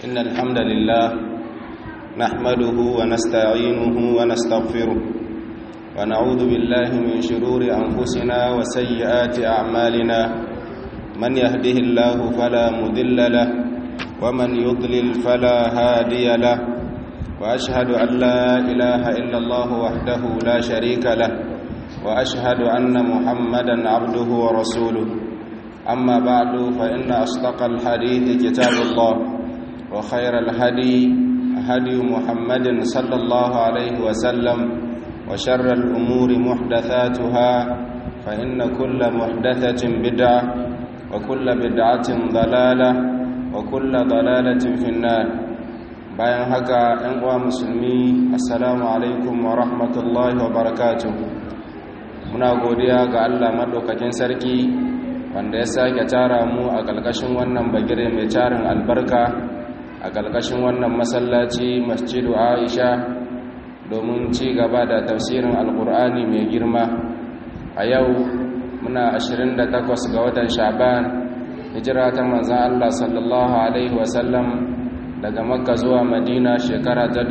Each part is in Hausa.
إن الحمد لله نحمده ونستعينه ونستغفره ونعوذ بالله من شرور أنفسنا وسيئات أعمالنا من يهده الله فلا مضل له ومن يضلل فلا هادي له وأشهد أن لا إله إلا الله وحده لا شريك له وأشهد أن محمدا عبده ورسوله أما بعد فإن أصدق الحديث كتاب الله وخير الهدي هدي محمد صلى الله عليه وسلم وشر الأمور محدثاتها فإن كل محدثة بدعة وكل بدعة ضلالة وكل ضلالة في النار. bayan haka ‘yan uwa musulmi assalamu alaikum wa rahmatullahi wa barakatuh. Muna godiya ga Allah maɗaukakin sarki wanda ya sake tara mu a ƙarƙashin wannan bagire mai tarin albarka a ƙarƙashin wannan masallaci masjidu Aisha domin ci gaba da tafsirin alƙur'ani mai girma. A yau muna 28 ga watan Sha'ban, hijira ta manzon Allah sallallahu alaihi wasallam daga Makka zuwa Madina shekara ta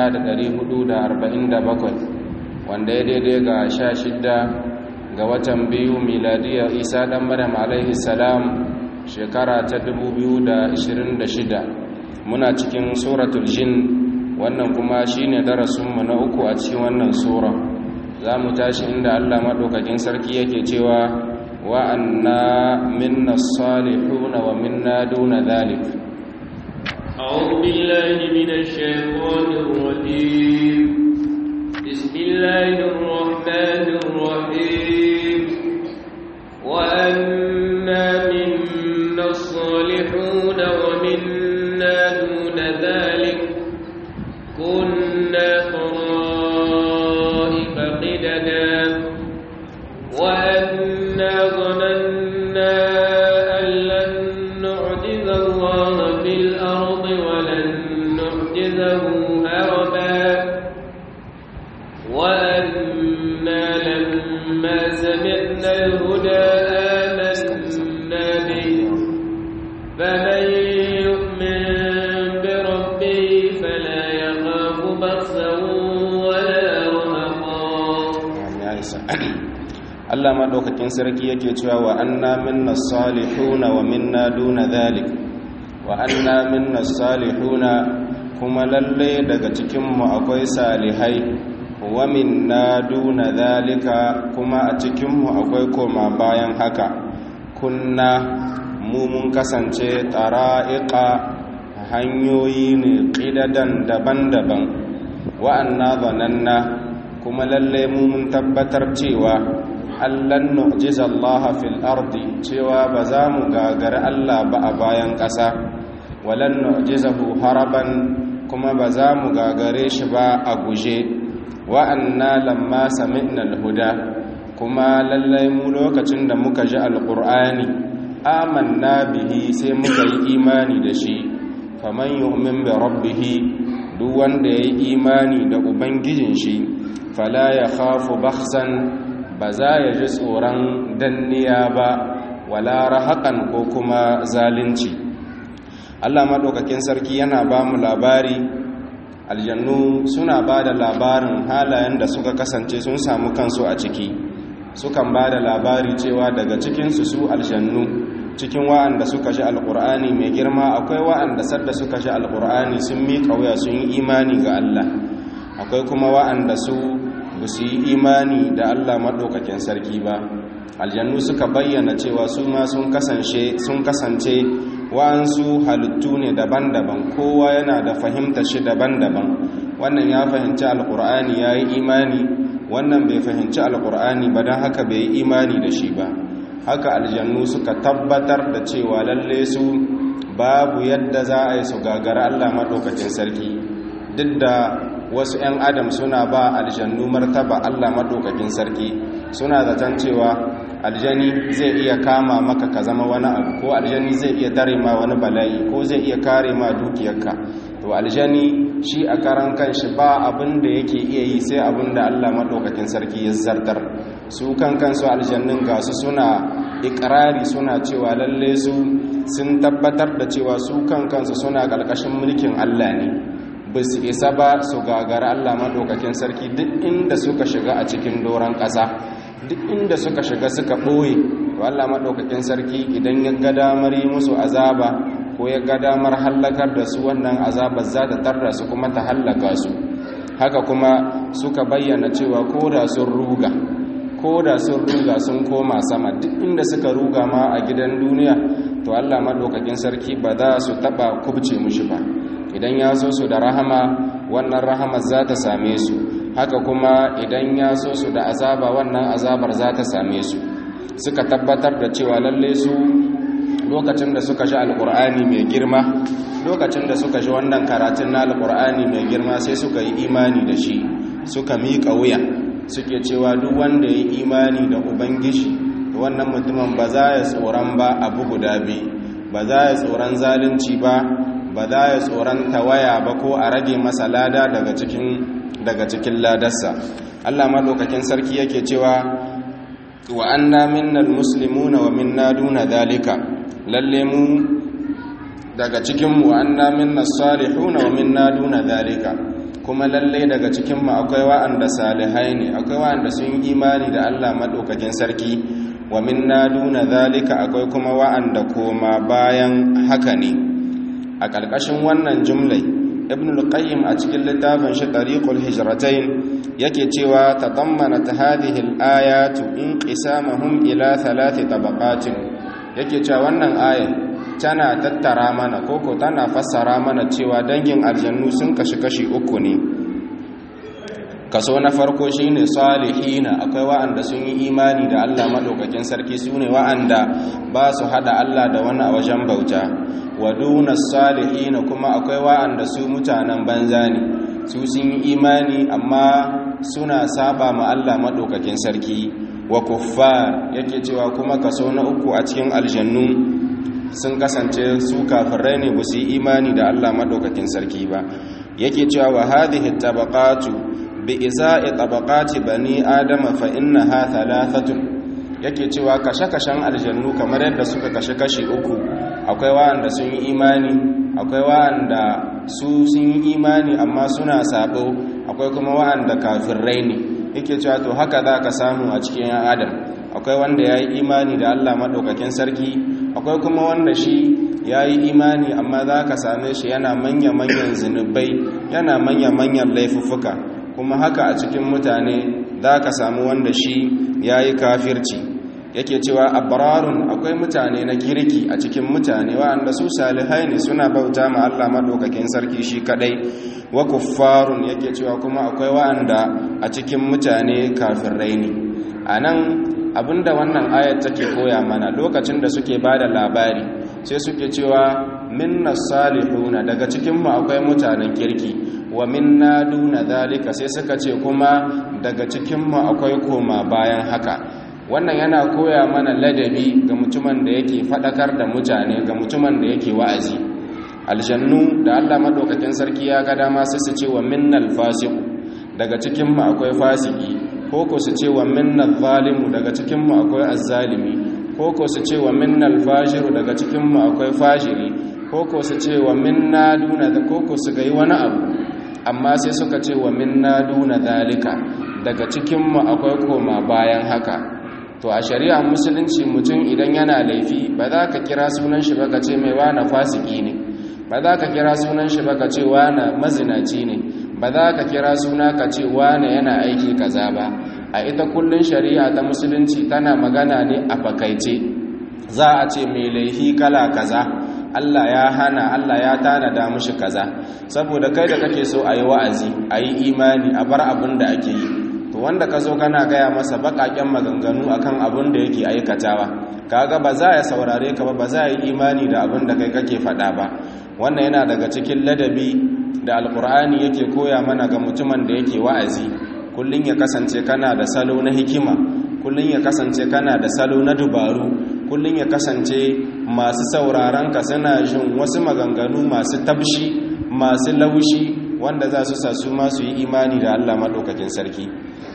1447 wanda ya daidai ga 16 ga watan biyu miladiyar Isa dan Maryam alaihi salam shekara ta 2026. Muna cikin suratul jin, wannan kuma shine darasinmu na uku a cikin wannan sura. Za mu tashi inda Allah madaukakin sarki yake cewa wa anna minna salihuna wa minna duna dhalik. أعوذ بالله من الشيطان الرجيم. بسم الله الرحمن الرحيم. وأنا منا الصالحون ومنا دون ذلك كنا طرائق قددا وأنا ظننا أن لن نعجز الله في الأرض ولن نعجزه هربا وأنا لما سمعنا الهدى آمنا به فمن يؤمن بربه فلا يخاف بخسا ولا رهقا. Allah madaukakin sarki yake cewa wa anna minna salihuna wa minna duna dhalik. Wa anna minna salihuna, kuma lalle daga cikin mu akwai salihai, wa minna duna dhalika, kuma a cikin mu akwai koma bayan haka. Kunna mu mun kasance tara'iqa, hanyoyi ne qidadan daban-daban. Wa anna dhananna, kuma lalle mu mun tabbatar cewa allan nu'jiza Allah fil ardi, cewa ba za mu gagari Allah ba a bayan ƙasa, walan nu'jizahu haraban, kuma ba za mu gagare shi ba a guje. Wa anna lamma sami'na al-huda, kuma lallai mu lokacin da muka ji alqur'ani amanna bihi, sai muka yi imani da shi. Faman yu'min bi rabbih, duk wanda yayi imani da ubangijin shi, fala yakhafu bakhsan, ba za ya ji tsoron danniya ba, wala rahaƙan ko kuma zalunci. Allah maɗaukakin sarki yana ba mu labari, aljannu suna ba da labarin halayen da suka kasance sun samu kansu a ciki. Sukan ba da labari cewa daga cikinsu su aljannu, cikin wa'anda suka ji alƙur'ani mai girma akwai wa'anda sadda suka ji alƙur'ani sun miƙa wuya sun yi imani ga Allah, akwai kuma wa'anda su ba su yi imani da Allah maɗaukakin sarki ba. Aljannu suka bayyana cewa su ma sun kasance wa'ansu halittu ne daban-daban, kowa yana da fahimta shi daban-daban. Wannan ya fahimci alƙur'ani ya yi imani, wannan bai fahimci alƙur'ani ba, don haka bai yi imani da shi ba. Haka aljannu suka tabbatar da cewa lalle su babu yadda za a yi su gagara Allah maɗaukakin sarki, duk da wasu 'yan adam suna ba aljannu martaba Allah maɗaukakin sarki, suna zaton cewa aljani zai iya kama maka ka zama wani abu, ko aljani zai iya tare ma wani bala'i, ko zai iya kare ma dukiyarka. To aljani shi a karan kanshi ba abin da yake iya yi sai abin da Allah maɗaukakin sarki ya zartar. Su kansu aljannin gasu suna ikrari, suna cewa lalle su sun tabbatar da cewa su kansu suna ƙarƙashin mulkin Allah ne, ba su isa ba su gagara Allah maɗaukakin sarki duk inda suka shiga a cikin doron ƙasa, duk inda suka shiga suka ɓoye, to Allah maɗaukakin sarki idan ya ga damar yi musu azaba ko ya ga damar hallakar da su, wannan azabar za ta tarra su kuma ta hallaka su. Haka kuma suka bayyana cewa ko da sun ruga sun koma sama, duk inda suka ruga ma a gidan duniya, to Allah maɗaukakin sarki ba za su taɓa kubce mushi ba. Idan ya so su da rahama, wannan rahamar za ta same su, haka kuma idan ya so su da azaba, wannan azabar za ta same su. Suka tabbatar da cewa lalle su lokacin da suka ji alƙur'ani mai girma, lokacin da suka ji wannan karatun na alƙur'ani mai girma, sai suka yi imani da shi, suka miƙa wuya, suke cewa duk wanda ya yi imani da ubangiji, wannan mutumin ba za ya tsoron ba abu guda biyu, ba za ya tsoron zalunci ba za ya tsoron tawaya ba ko a rage masa lada daga cikin ladarsa. Allah madaukakin sarki yake cewa wa anna minnal muslimuna wa minna duna dalika, lalle mu daga cikin mu anna minnas salihuna wa minna duna dalika, kuma lalle daga cikin mu akwai wa'anda salihai ne, akwai wa'anda sun yi imani da Allah madaukakin sarki, wa minna duna dalika akwai kuma wa'anda koma bayan haka ne. A ƙarƙashin wannan jumlai ibn al-qayyim a cikin littafin shi tariqul hijratain yake cewa tadammanat hadhihi al-ayatu inqisamahum ila thalathi tabaqatin, yake cewa wannan ayat tana tattara mana koko tana fassara mana cewa dangin aljannu sun kashi uku ne. Kaso na farko shine salihina, akwai wa'anda sun yi imani da Allah madaukakin sarki, sune wa'anda ba su hada Allah da wani a wajen bauta. Wa duna salihina, kuma akwai wa'anda su mutanen banza ne, su sun yi imani amma suna saba ma Allah madaukakin sarki. Wa kuffar, yake cewa kuma kaso na uku a cikin aljannu sun kasance su kafirai ne, ba su yi imani da Allah madaukakin sarki ba. Yake cewa wa hadhihi tabaqatu bi iza'i tabaqati bani adama fa innaha thalathatun, yake cewa kashe-kashen aljannu kamar yadda suka kashe uku, akwai wa'anda sun yi imani, akwai wa'anda su sun yi imani amma suna sabo, akwai kuma wa'anda kafirai ne. Yake cewa to haka za ka samu a cikin yan adam, akwai wanda ya yi imani da Allah maɗaukakin sarki, akwai kuma wanda shi ya yi imani amma za ka same shi yana manya-manyan zunubai, yana manya-manyan laifuffuka. Kuma haka a cikin mutane za ka samu wanda shi ya yi kafirci. Yake cewa abrarun, akwai mutane na kirki a cikin mutane wa'anda su salihai ne, suna bauta ma Allah madaukakin sarki shi kadai. Wa kuffarun, yake cewa kuma akwai wa'anda a cikin mutane kafirai ne. Anan abinda wannan ayat take koya mana, lokacin da suke bada labari sai suke cewa minna salihuna, daga cikin mu akwai mutanen kirki, wa minna duna zalika, sai suka ce kuma daga cikin mu akwai koma bayan haka. Wannan yana koya mana ladabi ga mutumin da yake fadakar da mutane, ga mutumin da yake wa'azi. Aljannu da Allah madaukakin sarki ya ga dama sai su ce wa minnal fasiq, daga cikin mu akwai fasiki, ko ko su ce wa minnal zalimu, daga cikin mu akwai azzalimi, ko ko su ce wa minnal fajiru, daga cikin mu akwai fajiri, ko ko su ce wa minna duna, ko ko su ga wani abu. Amma sai suka ce wa minna duna zalika, daga cikin mu akwai koma bayan haka. To a shari'ar musulunci mutum idan yana laifi ba za ka kira sunan shi ba ka ce mai wana fasiki ne, ba za ka kira sunan shi ba ka ce wana mazinaci ne, ba za ka kira suna ka ce wana yana aiki kaza ba. A ita kullun shari'a ta musulunci tana magana ne a fakaice. Za a ce mai laifi kala kaza, Allah ya hana, Allah ya tanada mushi kaza, saboda kai da kake so a yi wa'azi, a yi imani, a bar abin da ake yi. To wanda ka zo kana gaya masa baƙaƙen maganganu akan abin da yake aikatawa, kaga ba za ya saurare ka ba za yi imani da abin da kai kake faɗa ba. Wannan yana daga cikin ladabi da alkur'ani yake koya mana ga mutumin da yake wa'azi. Kullun ya kasance kana da salo na hikima, kullun ya kasance kana da salo na dubaru, kullun ya kasance masu sauraron ka suna jin wasu maganganu masu tabshi, masu laushi, wanda za su sa su ma su yi imani da Allah madaukakin sarki.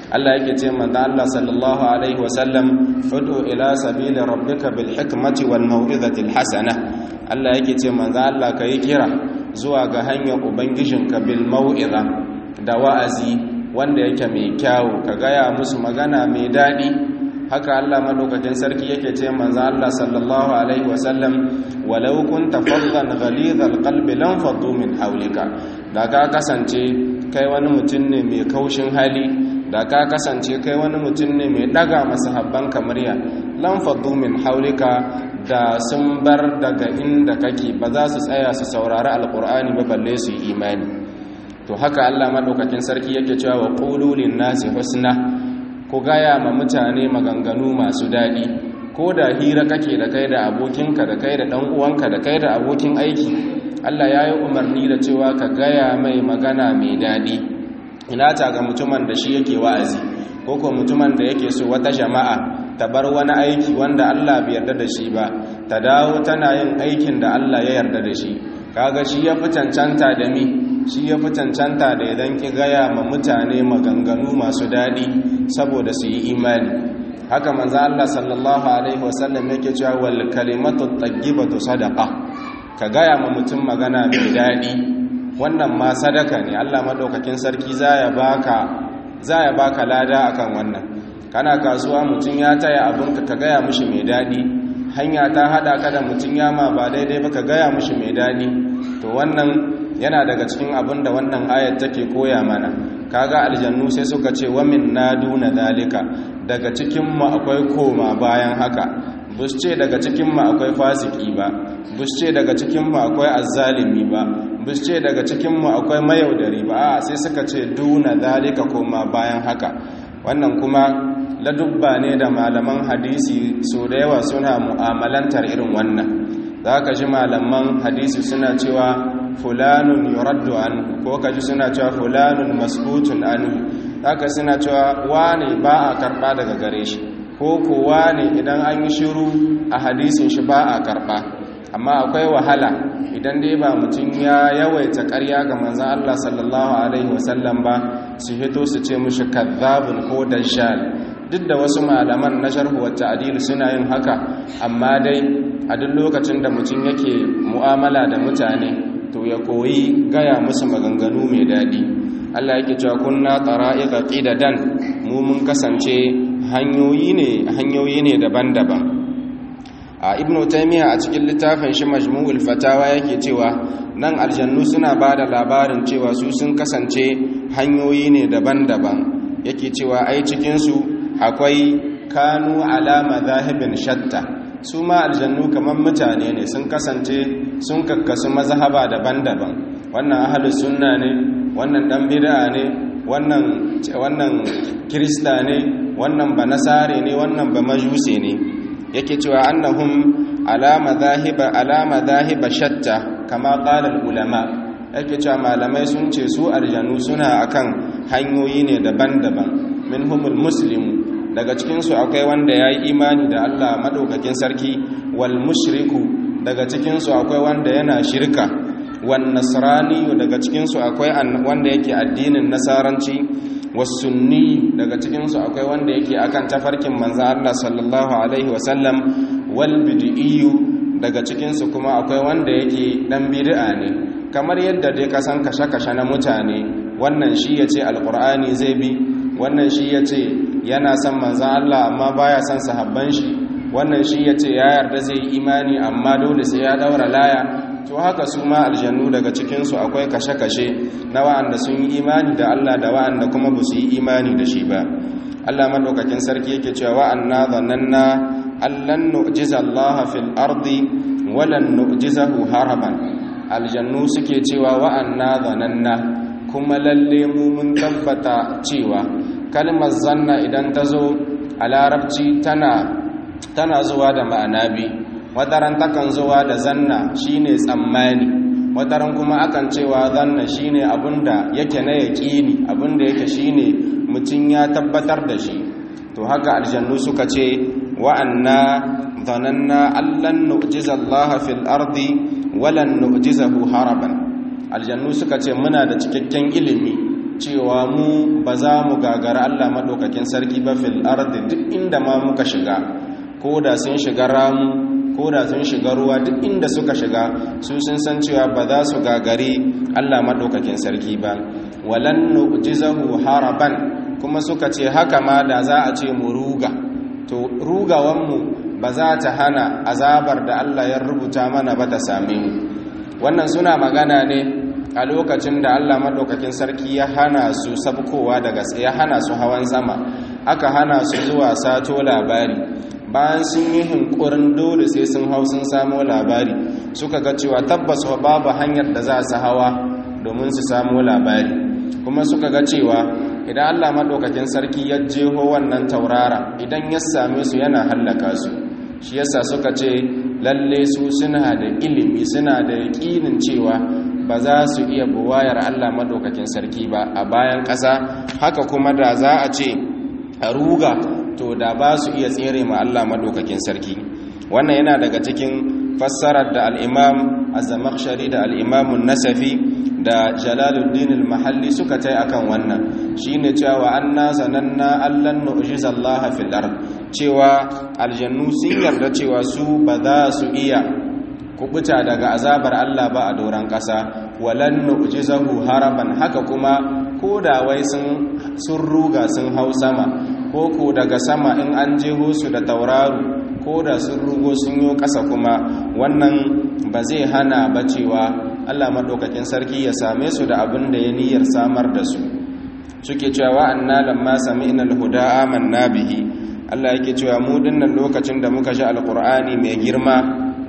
Allah yake ce manzo Allah sallallahu alaihi wasallam ud'u ila sabili rabbika bil hikmati wal mau'izati al hasana. Allah yake ce manzo Allah kai kira zuwa ga hanyar ubangijinka bil mau'iza da wa'azi wanda yake mai kyau, ka gaya musu magana mai dadi. Haka Allah madaukakin sarki yake ce manzo Allah sallallahu alaihi wasallam walau kunta faddan ghalidhal qalbi lam faddu min hawlika. Da ka kasance kai wani mutum ne mai kaushin hali, da ka kasance kai wani mutum ne mai daga masahabban kamariya, lam faddu min hawlika, da sun bar daga inda kake, ba za su tsaya su saurari alqur'ani ba balle su yi imani. To haka Allah madaukakin sarki yake cewa wa qulu lin nasi husna, ku gaya ma mutane maganganu masu daɗi. Ko da hira kake da kai da abokinka, da kai da ɗan uwanka, da kai da abokin aiki, Allah ya yi umarni da cewa ka gaya mai magana mai daɗi. Ina ta ga mutumin da shi yake wa'azi, ko ko mutumin da yake so wata jama'a ta bar wani aiki wanda Allah bai yarda da shi ba, ta dawo tana yin aikin da Allah ya yarda da shi. Kaga shi ya fi cancanta da mi, shi ya fi cancanta da idan ki gaya ma mutane maganganu masu daɗi saboda su yi imani. Haka manzo Allah sallallahu alaihi wasallam yake cewa wal kalimatu tayyibatu sadaqa, ka gaya ma mutum magana mai daɗi, wannan ma sadaka ne. Allah madaukakin sarki za ya baka lada akan wannan. Kana kasuwa mutum ya taya abinka, ka gaya mishi mai daɗi. Hanya ta hada ka da mutum ya ma ba daidai ba, ka gaya mishi mai daɗi. To wannan yana daga cikin abin da wannan ayat take koya mana. Kaga aljannu sai suka ce wa minna duna dalika, daga cikin mu akwai koma bayan haka. Bus ce daga cikin mu akwai fasiki ba, bus ce daga cikin mu akwai azzalimi ba, bus ce daga cikin mu akwai mayaudari ba, sai suka ce duna dalika, koma bayan haka. Wannan kuma ladubba ne da malaman hadisi so da yawa suna mu'amalantar irin wannan. Za ka ji malaman hadisi suna cewa fulanun yuraddu anhu, ko ka ji suna cewa fulanun maskutun anhu. Za ka suna cewa wane ba a karɓa daga gare shi, ko kowa ne idan an yi shiru a hadisin shi ba a karɓa. Amma akwai wahala idan dai ba mutum ya yawaita ƙarya ga manzan Allah sallallahu alaihi wasallam ba, su hito su ce mushi kazzabun ko dajjal. Duk da wasu malaman na sharhu wa ta'dil suna yin haka, amma dai a duk lokacin da mutum yake mu'amala da mutane, to ya koyi gaya musu maganganu mai daɗi. Allah yake cewa kunna tara'iqa qidadan, mu mun kasance hanyoyi ne daban-daban. A Ibn Taymiyyah a cikin littafin shi Majmu'ul Fatawa yake cewa nan aljannu suna bada labarin cewa su sun kasance hanyoyi ne daban-daban. Yake cewa ai cikin su akwai kanu ala madhahibin shatta, su ma aljannu kaman mutane ne, sun kasance sun kakkasu mazhaba daban-daban. Wannan ahlus sunna ne, wannan dan bid'a ne, wannan kirista ne, wannan banasare ne, wannan ba majusi ne. Yake cewa annahum ala madhahiba shatta kama qala al ulama. Yake cewa malamai sun ce su aljannu suna akan hanyoyi ne daban-daban. Minhumul muslimu, daga cikinsu akwai wanda ya yi imani da Allah madaukakin sarki, wal mushriku, daga cikinsu akwai wanda yana shirka, wan nasrani, daga cikinsu akwai wanda yake addinin nasaranci, was sunni, daga cikinsu akwai wanda yake akan tafarkin manzo Allah sallallahu alaihi wasallam, wal bid'iyyu, daga cikinsu kuma akwai wanda yake dan bid'a ne. Kamar yadda dai ka san kashe-kashe na mutane, wannan shi yace alqur'ani zai bi, wannan shi yace yana son manzan Allah amma baya son sahabban shi, wannan shi yace ya yarda zai yi imani amma dole sai ya daura laya. To haka su ma aljannu daga cikin su akwai kashe-kashe na wa'anda sun yi imani da Allah da wa'anda kuma ba su yi imani da shi ba. Allah madaukakin sarki yake cewa wa'anna dhananna allan nu'jiza Allah fil ardi walan nu'jizahu haraban. Aljannu suke cewa wa'anna dhananna, kuma lalle mu mun tabbata cewa kalmar zanna idan ta zo a larabci tana zuwa da ma'ana bi. Wataran takan zuwa da zanna shine tsammani, wataran kuma akan cewa zanna shine abinda yake na yaqini, abinda yake shine mutun ya tabbatar da shi. To haka aljannu suka ce wa'anna dhananna allan nu'jiza Allah fil ardi walan nu'jizahu haraban. Aljannu suka ce muna da cikakken ilimi cewa mu ba za mu gagara Allah madaukakin sarki ba fil ardi duk inda ma muka shiga, ko da sun shiga ramu ko da sun shiga ruwa, duk inda suka shiga su sun san cewa ba za su gagari Allah madaukakin sarki ba. walan nu'jizahu haraban, kuma suka ce haka ma da za a ce mu ruga, to rugawanmu ba za ta hana azabar da Allah ya rubuta mana ba ta same mu. Wannan suna magana ne a lokacin da Allah madaukakin sarki ya hana su sabkowa daga ya hana su hawan sama, aka hana su zuwa sato labari. Bayan sun yi hinkurin dole sai sun hau sun samo labari, suka ga cewa tabbas babu hanyar da za su hawa domin su samo labari, kuma suka ga cewa idan Allah madaukakin sarki ya jeho wannan taurara, idan ya same su yana hallaka su. Shi yasa suka ce lalle su suna da ilimi, suna da yaƙinin cewa ba za su iya buwayar Allah madaukakin sarki ba a bayan ƙasa. Haka kuma da za a ce a ruga, to da ba su iya tsere ma Allah madaukakin sarki. Wannan yana daga cikin fassarar da al-Imam Az-Zamakhshari da al-Imam An-Nasafi da Jalaluddin al-Mahalli suka tai akan wannan, shine cewa anna zananna allan nu'jiza Allah fil ard, cewa aljannu sun yarda cewa su ba za su iya kubuta daga azabar Allah ba a doran kasa. Walan nu'jizahu haraban, haka kuma koda wai sun ruga sun hau sama, ko daga sama in an jeho su da tauraro, ko da sun rugo sun yi ƙasa, kuma wannan ba zai hana ba cewa Allah maɗaukakin sarki ya same su da abin da ya niyyar samar da su. Suke cewa anna lamma sami'na al-huda amanna bihi, Allah yake cewa mu dinnan lokacin da muka ji alqur'ani mai girma,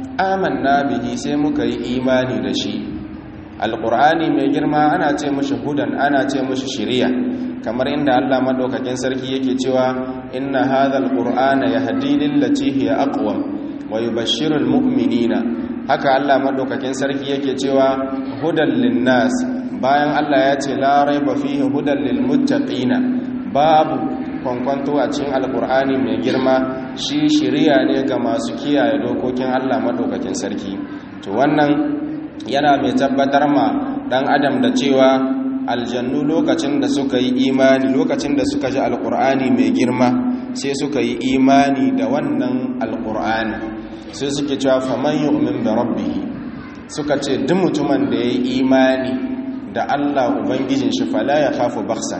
amanna bihi, sai muka yi imani da shi. Alqur'ani mai girma ana ce mishi hudan, ana ce mishi shiriya, kamar inda Allah madaukakin sarki yake cewa inna hadhal qur'ana yahdi lillati hiya aqwam wa yubashshirul mu'minina. Haka Allah madaukakin sarki yake cewa hudan linnas, bayan Allah ya ce la raiba fihi hudan lil muttaqina, babu kwankwanto a cikin alqur'ani mai girma, shi shiriya ne ga masu kiyaye dokokin Allah madaukakin sarki. To wannan yana mai tabbatar ma dan adam da cewa aljannu lokacin da suka yi imani, lokacin da suka ji alkur'ani mai girma, sai suka yi imani da wannan alkur'ani, sai suke cewa faman yu'min bi rabbih, suka ce duk mutumin da ya yi imani da Allah ubangijin shi fala ya khafu bakhsan,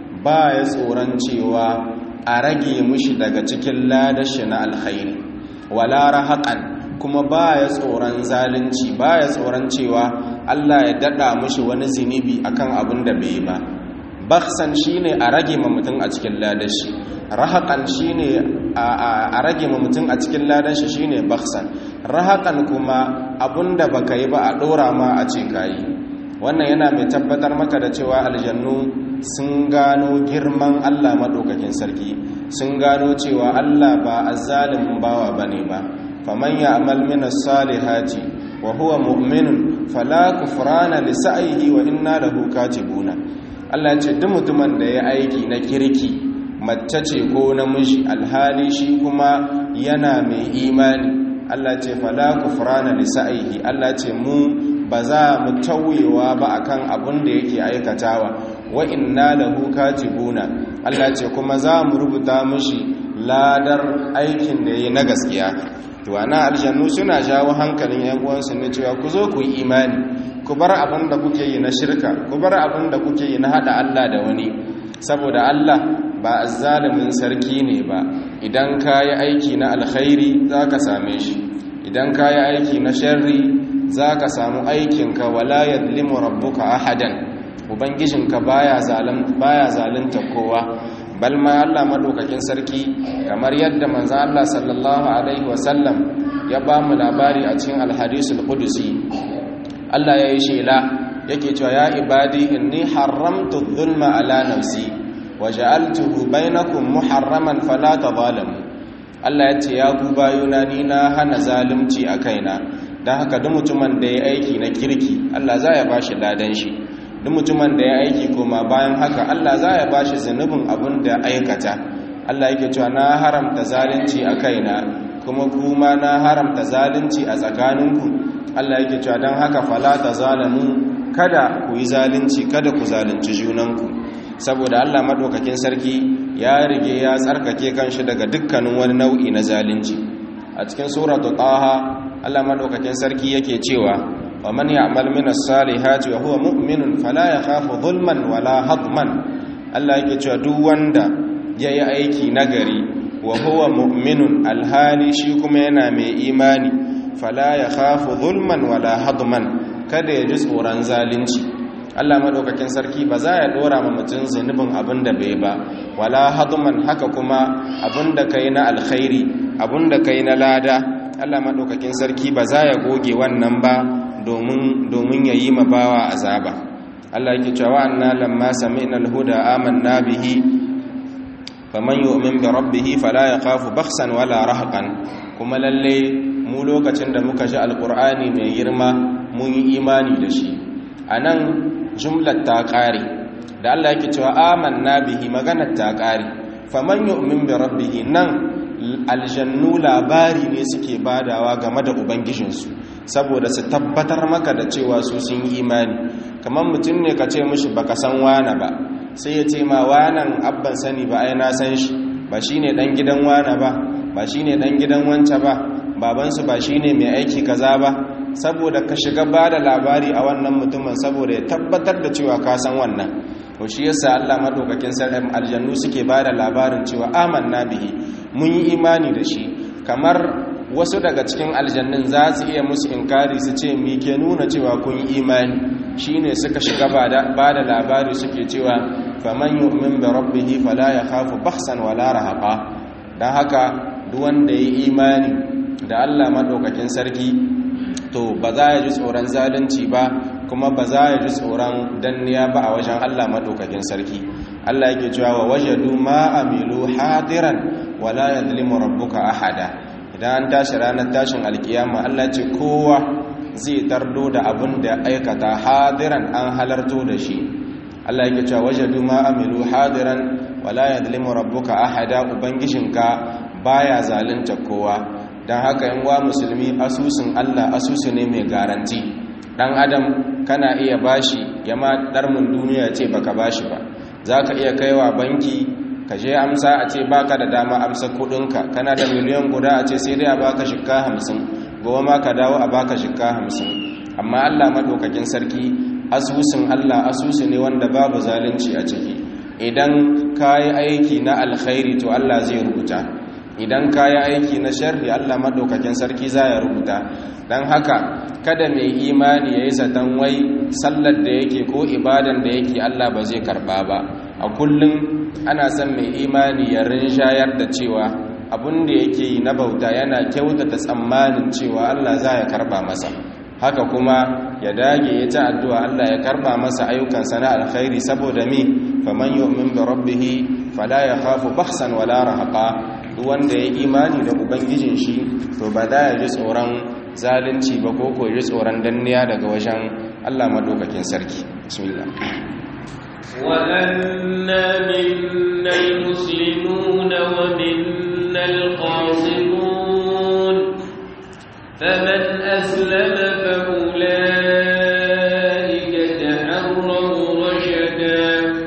ba ya tsoron cewa a rage mushi daga cikin ladashi na alkhairi, wala rahaqan, kuma ba ya tsoron zalunci, ba ya tsoron cewa Allah ya dada mushi wani zinubi akan abin da bai ba. Bakhsan shine a rage ma mutum a cikin ladashi, rahaqan shine a rage ma mutum a cikin ladashi shine bakhsan, rahaqan kuma abinda baka yi ba a dora ma a ce kai. Wannan yana mai tabbatar maka da cewa aljannu sun gano girman Allah madaukakin sarki, sun gano cewa Allah ba azzalimin bawa bane ba. faman ya'mal min as-salihati wa huwa mu'minun fala kufrana li sa'ihi wa inna lahu katibuna. Allah ya ce duk mutumin da ya aiki na kirki, mace ce ko namiji, alhali shi kuma yana mai imani, Allah ce fala kufrana li sa'ihi, Allah ce mu ba za mu tauyewa ba akan abin da yake aikatawa, wa inna lahu katibuna, Allah ce kuma za mu rubuta mishi ladar aikin da yayi na gaskiya. To ana aljannu suna jawo hankalin yan uwansu ne cewa ku zo ku yi imani, ku bar abin da kuke yi na shirka, ku bar abin da kuke yi na hada Allah da wani, saboda Allah ba azzalimin sarki ne ba. Idan ka yi aiki na alkhairi za ka same shi, idan ka yi aiki na sharri za ka samu aikinka. Wala yadlimu rabbuka ahadan, ubangijinka baya zalunta kowa. Bal ma Allah madaukakin sarki, kamar yadda manzo Allah sallallahu alaihi wasallam ya ba mu labari a cikin alhadisul qudusi, Allah ya yi shela yake cewa ya ibadi inni haramtu dhulma ala nafsi wa ja'altuhu bainakum muharraman fala tadhalamu. Allah ya ce ya ku bayuna, ni na hana zalunci a kaina, dan haka duk mutumin da ya aiki na kirki Allah za ya bashi ladan shi, duk mutumin da ya aiki koma bayan haka Allah za ya bashi zunubin abin da aikata. Allah yake cewa na haramta zalunci a kaina, kuma kuma na haramta zalunci a tsakaninku. Allah yake cewa don haka fala tazalamu kada ku yi zalunci, kada ku zalunci junanku, saboda Allah madaukakin sarki ya rige ya tsarkake kanshi daga dukkanin wani nau'i na zalunci. A cikin suratu Taha Allah madaukakin sarki yake cewa wa man ya'mal minas salihati wa huwa mu'minun fala yakhafu dhulman wala hadman. Allah yake cewa duk wanda yayi aiki nagari wa huwa mu'minun alhali shi kuma yana mai imani, fala yakhafu dhulman wala hadman, kada ya ji tsoron zalunci. Allah madaukakin sarki ba za ya dora ma mutum zunubin abinda bai ba, wala hadman, haka kuma abinda kai na alkhairi, abinda kai na lada, Allah madaukakin sarki ba za ya goge wannan ba domin ya yi mabawa azaba. Allah yake cewa anna lamma sami'na al-huda amanna bihi faman yu'min bi rabbih fala yakhafu bakhsan wala rahqan. Kuma lalle mu lokacin da muka ji alqur'ani mai girma mun yi imani da shi. Anan jumlar ta kare da Allah yake cewa amanna bihi, maganar ta kare. Faman yu'min bi rabbih, nan aljannu labari ne suke badawa game da ubangijinsu saboda su tabbatar maka da cewa su sun yi imani. Kamar mutum ne ka ce mishi baka san wana ba, sai ya ce ma wanan abban sani ba, ai na san shi, ba shine dan gidan wana ba shine dan gidan wance ba, babansu ba shine mai aiki kaza ba, saboda ka shiga bada labari a wannan mutumin saboda ya tabbatar da cewa ka san wannan. To shi yasa Allah madaukakin sarki aljannu suke bada labarin cewa amanna bihi, mun yi imani da shi. Kamar wasu daga cikin aljannun za su iya musu inkari su ce me ke nuna cewa kun yi imani, shine suka shiga bada labari suke cewa faman yu'min bi rabbih fala yakhafu bakhsan wala rahaqa. Dan haka duk wanda yi imani da Allah madaukakin sarki to ba za ya ji tsoron zalunci ba, kuma ba za ya ji tsoron danniya ba a wajen Allah madaukakin sarki. Allah yake cewa wa wajadu ma amilu hadiran wala yadhlimu rabbuka ahada. Idan an tashi ranar tashin alkiyama Allah ce kowa zai tardo da abin da aikata hadiran, an halarto da shi. Allah yake cewa wajadu ma amilu hadiran wala yadhlimu rabbuka ahada, ubangijinka baya zalunta kowa. Dan haka yan wa musulmi, asusun Allah asusu ne mai garanti. Dan adam kana iya bashi yama darmin duniya ce baka bashi ba, zaka iya kaiwa banki ka je amsa a ce baka da dama amsa kudinka, kana da miliyan guda a ce sai dai a baka shikka 50, gowa ma ka dawo a baka shikka 50. Amma Allah madaukakin sarki asusun Allah asusu ne wanda babu zalunci a ciki. Idan kayi aiki na alkhairi to Allah zai rubuta, idan kayi aiki na sharri Allah madaukakin sarki za ya rubuta. Dan haka kada mai imani yayi zaton wai sallar da yake ko ibadan da yake Allah ba zai karba ba. A kullum ana son mai imani ya rinjayar da cewa abin da yake yi na bauta yana kyautata tsammanin cewa Allah za ya karba masa. Haka kuma ya dage ya ta addu'a Allah ya karba masa ayyukansa na alkhairi, saboda mi faman yu'min bi rabbih fala yakhafu bakhsan wala rahaqa. Duk wanda ya imani da ubangijin shi to ba za ya ji tsoron zalunci ba ko ji tsoron danniya daga wajen Allah madaukakin sarki. Bismillah. وَأَنَّا مِنَّا الْمُسْلِمُونَ وَمِنَّا الْقَاسِطُونَ فَمَنْ أَسْلَمَ فَأُولَئِكَ تَحَرَّوْا رَشَدًا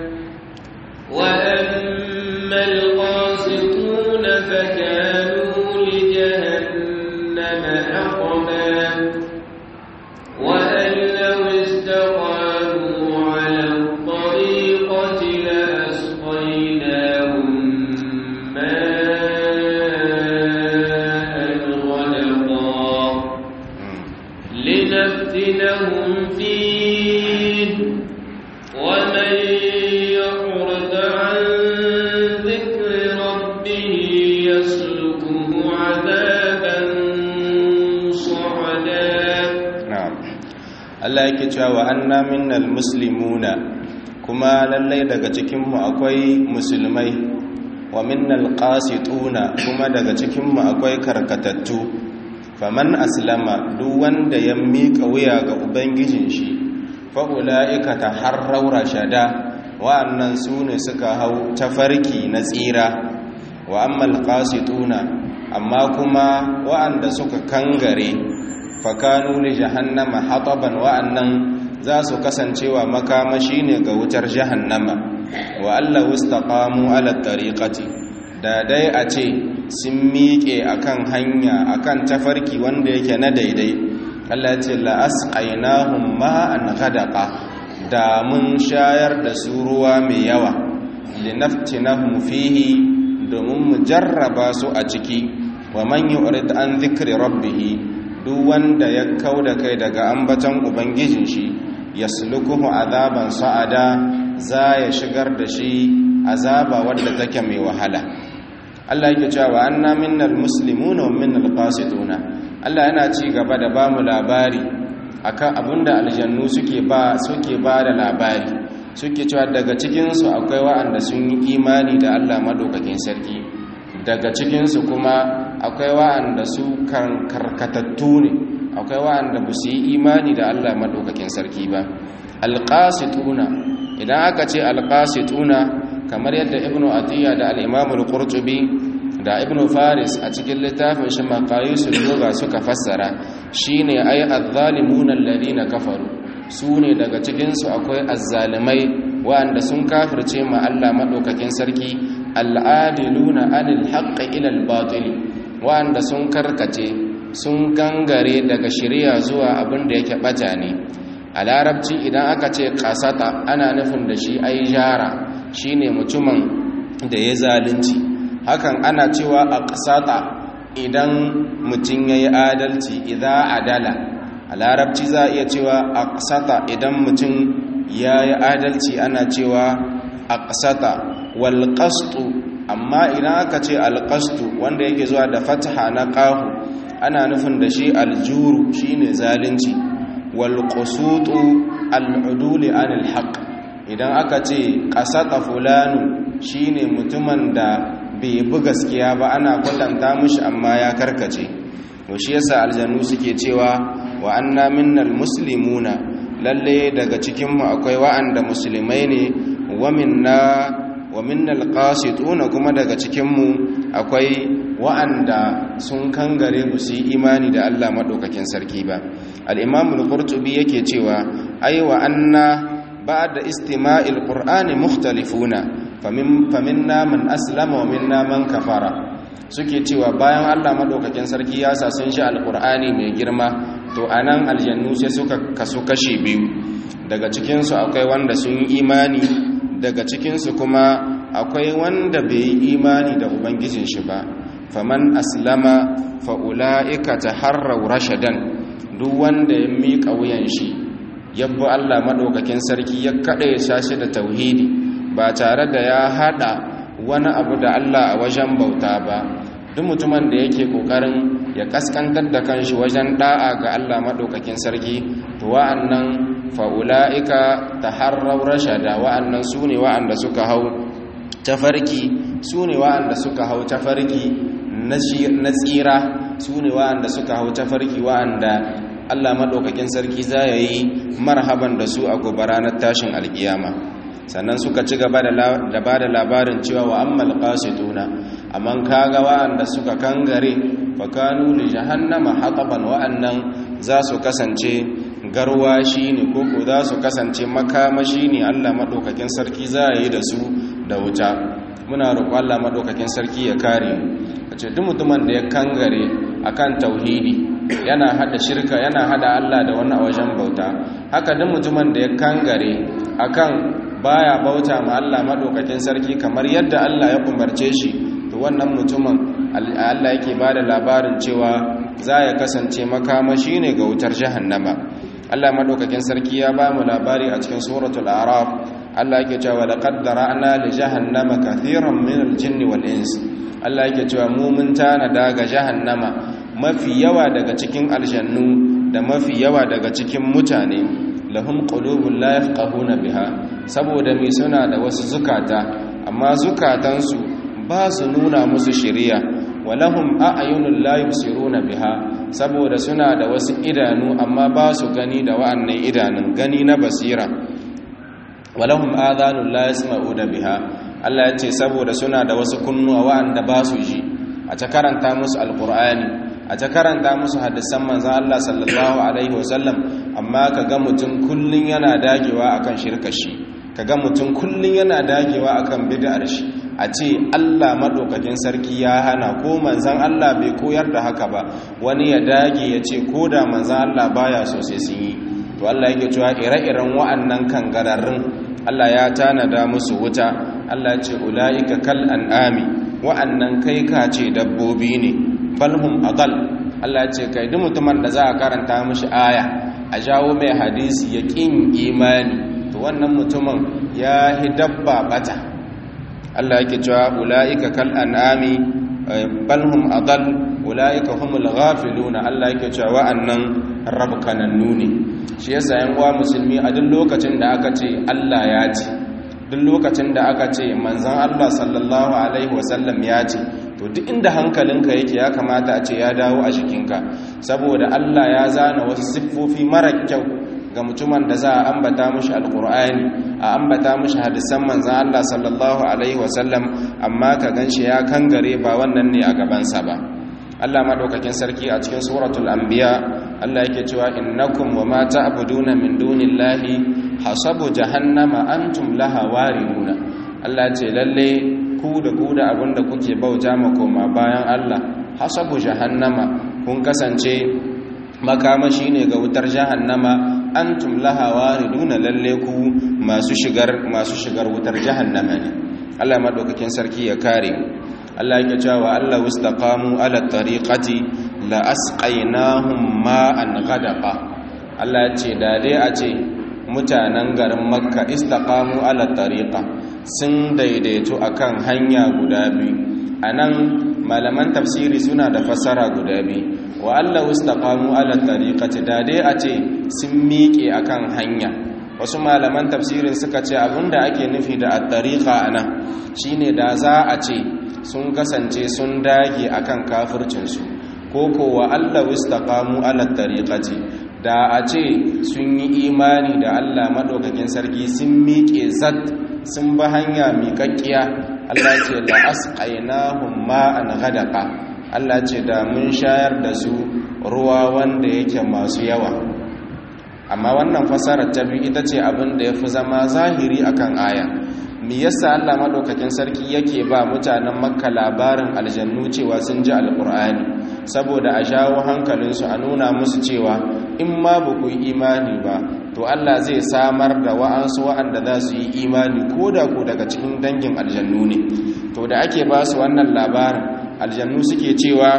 وَأَمَّا الْقَاسِطُونَ فَكَانُوا لِجَهَنَّمَ حَطَبًا وَأَن لَّوْ اسْتَقَامُوا عَلَى الطَّرِيقَةِ لَأَسْقَيْنَاهُم مَّاءً غَدَقًا لِّنَفْتِنَهُمْ فِيهِ وَمَن يَعْرِضْ عَن ذِكْرِ رَبِّهِ يَسْلُكْهُ عَذَابًا صَعَدًا. Allah yake cewa wa anna minnal muslimuna, kuma lallai daga cikinmu akwai musulmai, wa minnal qasituna, kuma daga cikinmu akwai karkatattu. Faman aslama, duk wanda ya miƙa wuya ga ubangijin shi, fa ulaika taharraw rashada, wa'annan sune suka hau tafarki na tsira. Wa ammal qasituna, amma kuma wa'anda suka kangare, fakanu li jahannama hataban, wa'annan za su kasancewa makamashi ne ga wutar jahannama wa Allah wastaqamu ala tariqati da dai a ce sun miƙe akan hanya akan tafarki wanda yake na daidai Allah ya ce la asqainahum ma'an ghadaqa da mun shayar da su ruwa mai yawa linaftinahum fihi domin mu jarraba su a ciki wa man yu'rid an dhikri rabbih duk wanda ya kauda kai daga ambaton ubangijin shi yaslukuhu azaban sa'ada za ya shigar da shi azaba wadda take mai wahala Allah yake cewa anna minnal muslimuna wa minnal qasituna Allah yana ci gaba da bamu labari akan abinda aljannu suke ba da labari suke cewa daga cikin su akwai wa'anda sun yi imani da Allah madaukakin sarki daga cikin su kuma akwai wa'anda su karkatattu ne akwai wa'anda ba su yi imani da Allah madaukakin sarki ba alqasituna idan aka ce alqasituna kamar yadda ibnu atiya da al-imam al-qurtubi da ibnu faris a cikin littafin shi maqayisul lugha suka fassara shine ay adh-dhalimuna alladhina kafaru sune daga cikin su akwai azzalimai wanda sun kafirce ma Allah madaukakin sarki al-adiluna anil haqqi ila al-batil wanda sun karkace sun gangare daga shari'a zuwa abin da yake bata ne a larabci idan aka ce qasata ana nufin da shi ai jara shine mutumin da ya zalunci hakan ana cewa aqsata idan mutum yayi adalci idza adala a larabci za a iya cewa aqsata idan mutum yayi adalci ana cewa aqsata wal qastu amma idan aka ce al qastu wanda yake zuwa da fatha na qahu ana nufin da shi al juru shine zalunci wal qusutu al uduli anil haqq idan aka ce qasata fulanu shine mutumin da bai bi gaskiya ba ana kwatanta mishi amma ya karkace to shi yasa aljannu suke cewa wa anna minnal muslimuna lalle daga cikin mu akwai wa'anda musulmai ne wa minnal qasituna kuma daga cikin mu akwai wa'anda sun kangare ba su yi imani da Allah madaukakin sarki ba al-imam al-qurtubi yake cewa ay wa anna ba'da istima'il qur'ani mukhtalifuna faminna man aslama wa minna man kafara suke cewa bayan Allah madaukakin sarki ya sa sun shi alqur'ani mai girma to anan aljannu sai suka kasu kashi biyu daga cikin su akwai wanda sun yi imani daga cikin su kuma akwai wanda bai yi imani da ubangijin shi ba faman aslama fa ulaika taharraw rashadan duk wanda ya miƙa wuyan shi yabbo Allah madaukakin sarki ya kada ya shashi da tauhidi ba tare da ya hada wani abu da Allah a wajen bauta ba duk mutumin da yake kokarin ya kaskantar da kanshi wajen da'a ga Allah madaukakin sarki to wa'annan faulaika taharraw rashada wa'annan sune wa'anda suka hau tafarki sune wa'anda suka hau tafarki na tsira sune wa'anda suka hau tafarki wa'anda Allah madaukakin sarki za yayi marhaban da su a gobe ranar tashin alkiyama sannan suka ci gaba da ba da labarin cewa wa ammal qasituna amman kaga wa'anda suka kangare fakanu li jahannama hataban wa'annan za su kasance garwashi ne koko za su kasance makamashi ne Allah madaukakin sarki za yi da su da wuta muna roƙon Allah madaukakin sarki ya kare mu ce duk mutumin da ya kangare akan tauhidi yana hada shirka yana hada Allah da wani a wajen bauta haka duk mutumin da ya kangare akan baya bauta ma Allah madaukakin sarki kamar yadda Allah ya umarce shi to wannan mutumin Allah yake bada labarin cewa za ya kasance makamashi ne ga wutar jahannama Allah madaukakin sarki ya ba mu labari a cikin suratul a'raf Allah yake cewa laqad dara'na li jahannama kathiran min al-jinni wal ins Allah yake cewa mu mun tana daga jahannama mafi yawa daga cikin aljannu da mafi yawa daga cikin mutane lahum qulubun la yafqahuna biha saboda mai suna da wasu zukata amma zukatansu ba su nuna musu shari'a walahum a'yunun la yubsiruna biha saboda suna da wasu idanu amma ba su gani da wa'annan idanun gani na basira walahum adhanun la yasma'una biha Allah ya ce saboda suna da wasu kunnuwa wa'anda ba su ji a ta karanta musu alqur'ani a ta karanta musu hadisan manzon Allah sallallahu alaihi wasallam amma kaga mutum kullun yana dagewa akan shirka shi, kaga mutum kullun yana dagewa akan bid'ar shi, a ce Allah madaukakin sarki ya hana ko manzon Allah bai koyar da haka ba, wani ya dage ya ce ko da manzon Allah baya so sai sun yi. To Allah yake cewa ire-iren wa'annan kangararrun Allah ya tanada musu wuta. Allah ya ce ulaika kal an'ami, wa'annan kai ka ce dabbobi ne, balhum adal. Allah ya ce kai duk mutumin da za a karanta mishi aya a jawo mai hadisi ya kin imani, to wannan mutumin ya hi dabba bata. Allah yake cewa ulaika kal an'ami balhum adal ulaika humul ghafiluna. Allah yake cewa wa'annan rabkanannu ne. Shi yasa yan uwa musulmi, a duk lokacin da aka ce Allah ya ce, duk lokacin da aka ce manzon Allah sallallahu alaihi wasallam ya ce, to duk inda hankalinka yake ya kamata a ce ya dawo a jikinka, saboda Allah ya zana wasu siffofi mara kyau ga mutumin da za a ambata mishi alkur'ani, a ambata mishi hadisan manzon Allah sallallahu alaihi wasallam, amma ka ganshi ya kangare, ba wannan ne a gabansa ba. Allah madaukakin sarki a cikin suratul anbiya Allah yake cewa innakum wama ta'buduna min dunillahi hasabu jahannama antum laha wariduna. Allah ce lalle ku da abinda kuke bauta ma koma bayan Allah, hasabu jahannama, kun kasance makamashi ne ga wutar jahannama, antum laha wariduna, lalle ku masu shigar wutar jahannama ne. Allah madaukakin sarki ya kare mu. Allah yake cewa Allah wastaqamu ala tariqati la asqainahum ma'an ghadaqa. Allah ya ce da dai a ce mutanen garin Makka istaqamu ala tariqa, sun daidaito akan hanya guda biyu. Anan malaman tafsiri suna da fassara guda biyu. Wa Allah wastaqamu ala tariqati, da dai a ce sun miƙe akan hanya. Wasu malaman tafsirin suka ce abinda ake nufi da at-tariqa anan shine da za a ce sun kasance sun dage akan kafircinsu, ko kowa Allah wastaqamu ala tariqati, da a ce sun yi imani da Allah madaukakin sarki, sun miƙe zat, sun ba hanya miƙaƙƙiya. Allah ce la asqainahum ma'an ghadaqa. Allah ce da mun shayar da su ruwa wanda yake masu yawa. Amma wannan fasarar ta biyu ita ce abin da yafi zama zahiri akan aya. Me yasa Allah madaukakin sarki yake ba mutanen Makka labarin aljannu cewa sun ji alqur'ani? Saboda a jawo hankalinsu, a nuna musu cewa in ma ba ku yi imani ba, to Allah zai samar da wa'ansu wa'anda za su yi imani, ko da ku daga cikin dangin aljannu ne. To da ake ba su wannan labarin, aljannu suke cewa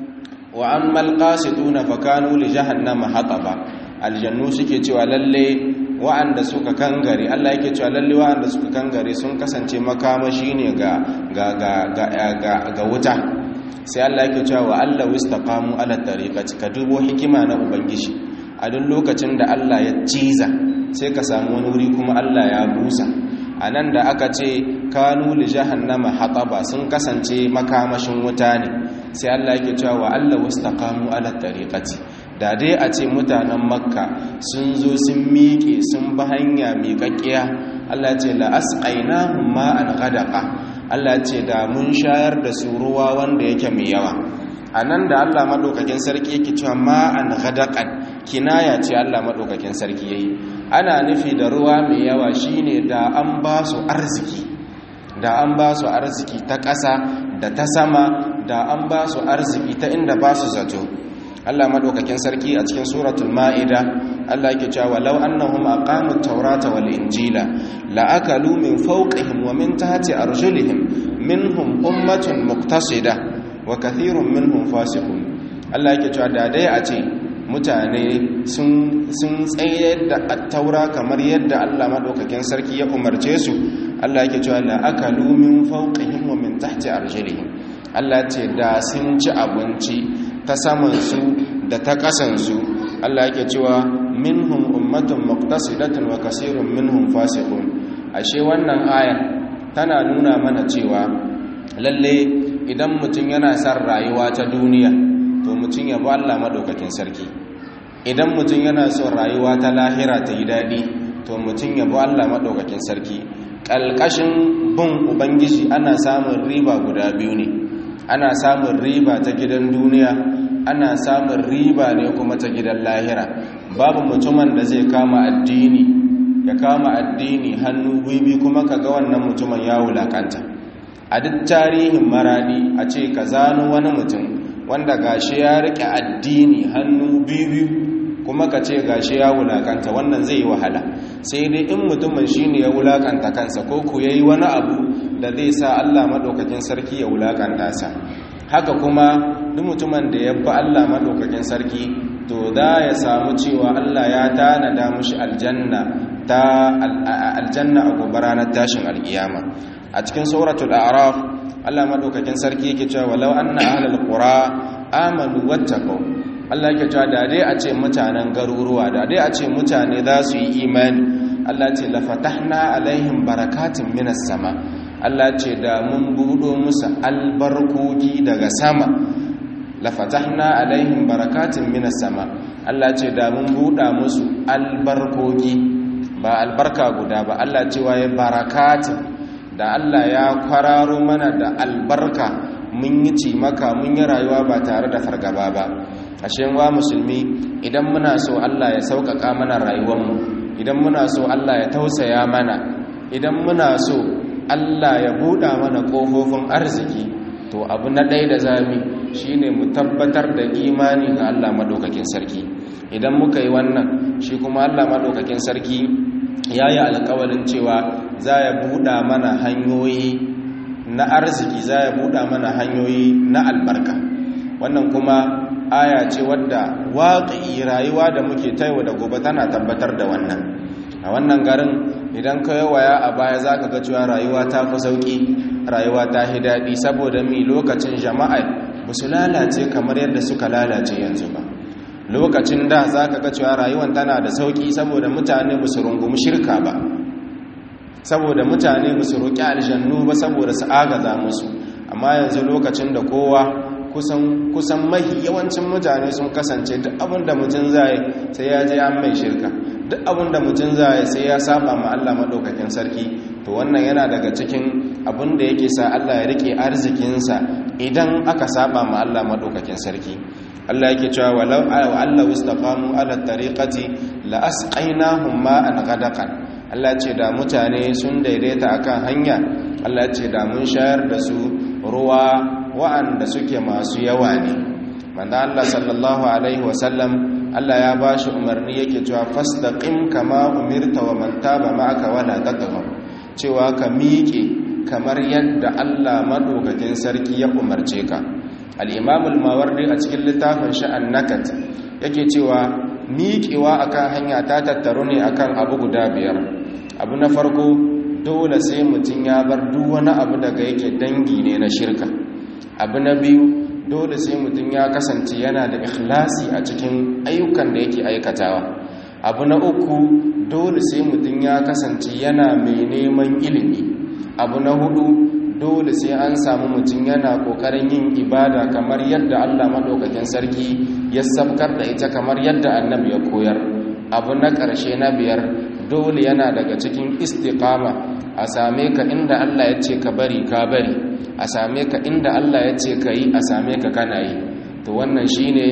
wa ammal qasiduna fakanu li jahannama hataba. Aljannu suke cewa lalle wa'anda suka kangare, Allah yake cewa lalle wa'anda suka kangare sun kasance makamashi ne ga wuta. Sai Allah yake cewa wa Allah wastaqamu ala tariqati. Ka dubo hikima na ubangiji, a duk lokacin da Allah ya ciza sai ka samu wani wuri kuma Allah ya busa. Anan da aka ce kanu li jahannama hataba, sun kasance makamashin wuta ne, sai Allah yake cewa wa Allah wastaqamu ala tariqati. Da dai a ce mutanen Makka sun zo sun miƙe, sun bi hanya miƙaƙƙiya, Allah ce la asqainahum ma'an ghadaqa. Allah ce da mun shayar da su ruwa wanda yake mai yawa. Anan da Allah madaukakin sarki yake cewa ma'an ghadaqan, kinaya ce Allah madaukakin sarki yayi. Ana nufi da ruwa mai yawa shine da an ba su arziki, da an ba su arziki ta ƙasa da ta sama, da an ba su arziki ta inda ba su zato. Allah madaukakin sarki a cikin suratul Ma'ida Allah yake cewa law annahum aqamut tawrata wal injila la akalu min fawqihim wa min tahti arjulihim minhum ummatun muqtasida wa kathirun minhum fasiqun. Allah yake cewa da dai a ce mutane sun tsaye da at-taura kamar yadda Allah madaukakin sarki ya umarce su, Allah yake cewa la akalu min fawqihim wa min tahti arjulihim. Allah ce da sun ci abinci ta samansu da ta ƙasansu. Allah yake cewa minhum ummatun muqtasidatun wa kasirun minhum fasiqun. Ashe wannan aya tana nuna mana cewa lalle idan mutum yana son rayuwa ta duniya, to mutum ya bi Allah madaukakin sarki. Idan mutum yana son rayuwa ta lahira ta yi daɗi, to mutum ya bi Allah madaukakin sarki. Ƙalƙashin bin ubangiji ana samun riba guda biyu ne. Ana samun riba ta gidan duniya, ana samun riba ne kuma ta gidan lahira. Babu mutumin da zai kama addini hannu bibi kuma kaga wannan mutumin ya wulakanta. A duk tarihin Maradi a ce ka zano wani mutum wanda gashi ya rike addini hannu bibi kuma ka ce gashi ya wulakanta, wannan zai yi wahala. Sai dai in mutumin shine ya wulakanta kansa ko ku yayi wani abu da zai sa Allah madaukakin sarki ya wulakanta sa. Haka kuma duk mutumin da ya bi Allah madaukakin sarki to da ya samu cewa Allah ya tanada mushi aljanna a gobe ranar tashin alkiyama. A cikin suratul a'raf Allah madaukakin sarki yake cewa walau anna ahlul qura amanu wattaqu. Allah yake cewa da dai a ce mutanen garuruwa, da dai a ce mutane za su yi imani, Allah ce la fatahna alaihim barakatin minas sama. Allah ce da mun budo musu albarkoki daga sama. La fatahna alaihim barakatin minas sama. Allah ce da mun buda musu albarkoki, ba albarka guda ba, Allah ce waye barakatin. Da Allah ya kwararo mana da albarka, mun yi cimaka, mun yi rayuwa ba tare da fargaba ba. Ashe wa musulmi, idan muna so Allah ya sauƙaƙa mana rayuwarmu, idan muna so Allah ya tausaya mana, idan muna so Allah ya buɗa mana ƙofofin arziki, to abu na ɗaya da zami shine mu tabbatar da imani ga Allah maɗaukakin sarki. Idan muka yi wannan, shi kuma Allah maɗaukakin sarki ya yi alƙawarin cewa za ya buɗa mana hanyoyi na arziki, za ya buɗa mana hanyoyi na albarka. Wannan kuma aya ce wadda waƙi rayuwa da muke taiwa da gobe tana tabbatar da wannan. A wannan garin idan ka waya a baya za ka ga cewa rayuwa ta fi sauƙi, rayuwa ta hi daɗi, saboda mi lokacin jama'a ba su lalace kamar yadda suka lalace yanzu ba. Lokacin da za ka ga cewa rayuwan tana da sauƙi saboda mutane ba su rungumi shirka ba, saboda mutane ba su roƙi aljannu ba saboda su agaza musu. Amma yanzu lokacin da kowa kusan mahi yawancin mutane sun kasance duk abinda mutum zai sai ya je an mai shirka, duk abinda mutum zai sai ya saba ma Allah madaukakin sarki. To wannan yana daga cikin abinda yake sa Allah ya rike arzikinsa idan aka saba ma Allah madaukakin sarki. Allah yake cewa walau Allah istaqamu ala tariqati la asqainahum ma'an ghadaqan. Allah ce da mutane sun daidaita akan hanya, Allah ce da mun shayar da su ruwa wa'anda suke masu yawa ne. Manzo Allah sallallahu alaihi wasallam Allah ya bashi umarni yake cewa fastaqim kama umirta wa man taba ma'aka wala taqwa, cewa ka miƙe kamar yadda Allah madaukakin sarki ya umarce ka. Al-Imam al-Mawardi a cikin littafin shi An-Nakat yake cewa miƙewa akan hanya ta tattaro ne akan abu guda biyar. Abu na farko, dole sai mutum ya bar duk wani abu daga yake dangi ne na shirka. Abu na biyu, dole sai mutum ya kasance yana da ikhlasi a cikin ayyukan da yake aikatawa. Abu na uku, dole sai mutum ya kasance yana mai neman ilimi. Abu na hudu, dole sai an samu mutum yana kokarin yin ibada kamar yadda Allah madaukakin sarki ya sabkar da ita, kamar yadda annabi ya koyar. Abu na ƙarshe na biyar, dole yana daga cikin istiqama, a same ka inda Allah ya ce ka bari ka bari, a same ka inda Allah ya ce ka yi a same ka kana yi. To wannan shine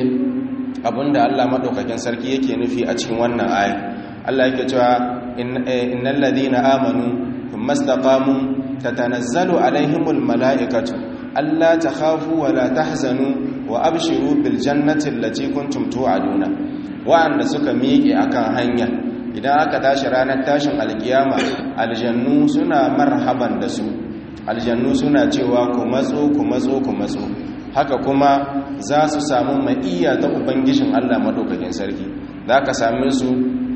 abinda Allah madaukakin sarki yake nufi a cikin wannan aya. Allah yake cewa innal ladina amanu thumma istaqamu tatanazzalu alaihimul malaikatu alla takhafu wa la tahzanu wa abshiru bil jannati allati kuntum tu'aduna. Wa'anda suka miƙe akan hanya, idan aka tashi ranar tashin alkiyama, aljannu suna marhaban da su, aljannu suna cewa ku matso ku matso ku matso. Haka kuma za su samu ma'iyya ta ubangijin Allah madaukakin sarki, za ka same su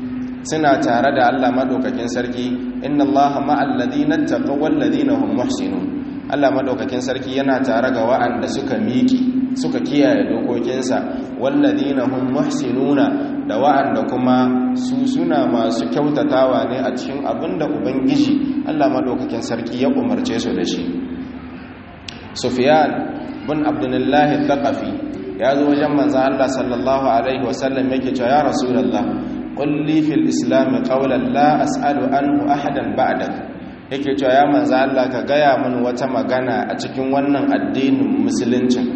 suna tare da Allah madaukakin sarki. Inna Allaha ma'al ladina taqaw wal ladina hum muhsinun. Allah madaukakin sarki yana tare ga wa'anda suka miƙe suka kiyaye dokokinsa, wal ladina hum muhsinuna, da wa'anda kuma su suna masu kyautatawa ne a cikin abinda ubangiji Allah madaukakin sarki ya umarce su da shi. Sufyan bin Abdullah al-Thaqafi ya zo wajen manzon Allah sallallahu alaihi wasallam yake cewa ya rasulullah qul li fil islam qawlan la as'alu anhu ahadan ba'dak. Yake cewa ya manzon Allah ka gaya min wata magana a cikin wannan addinin musulunci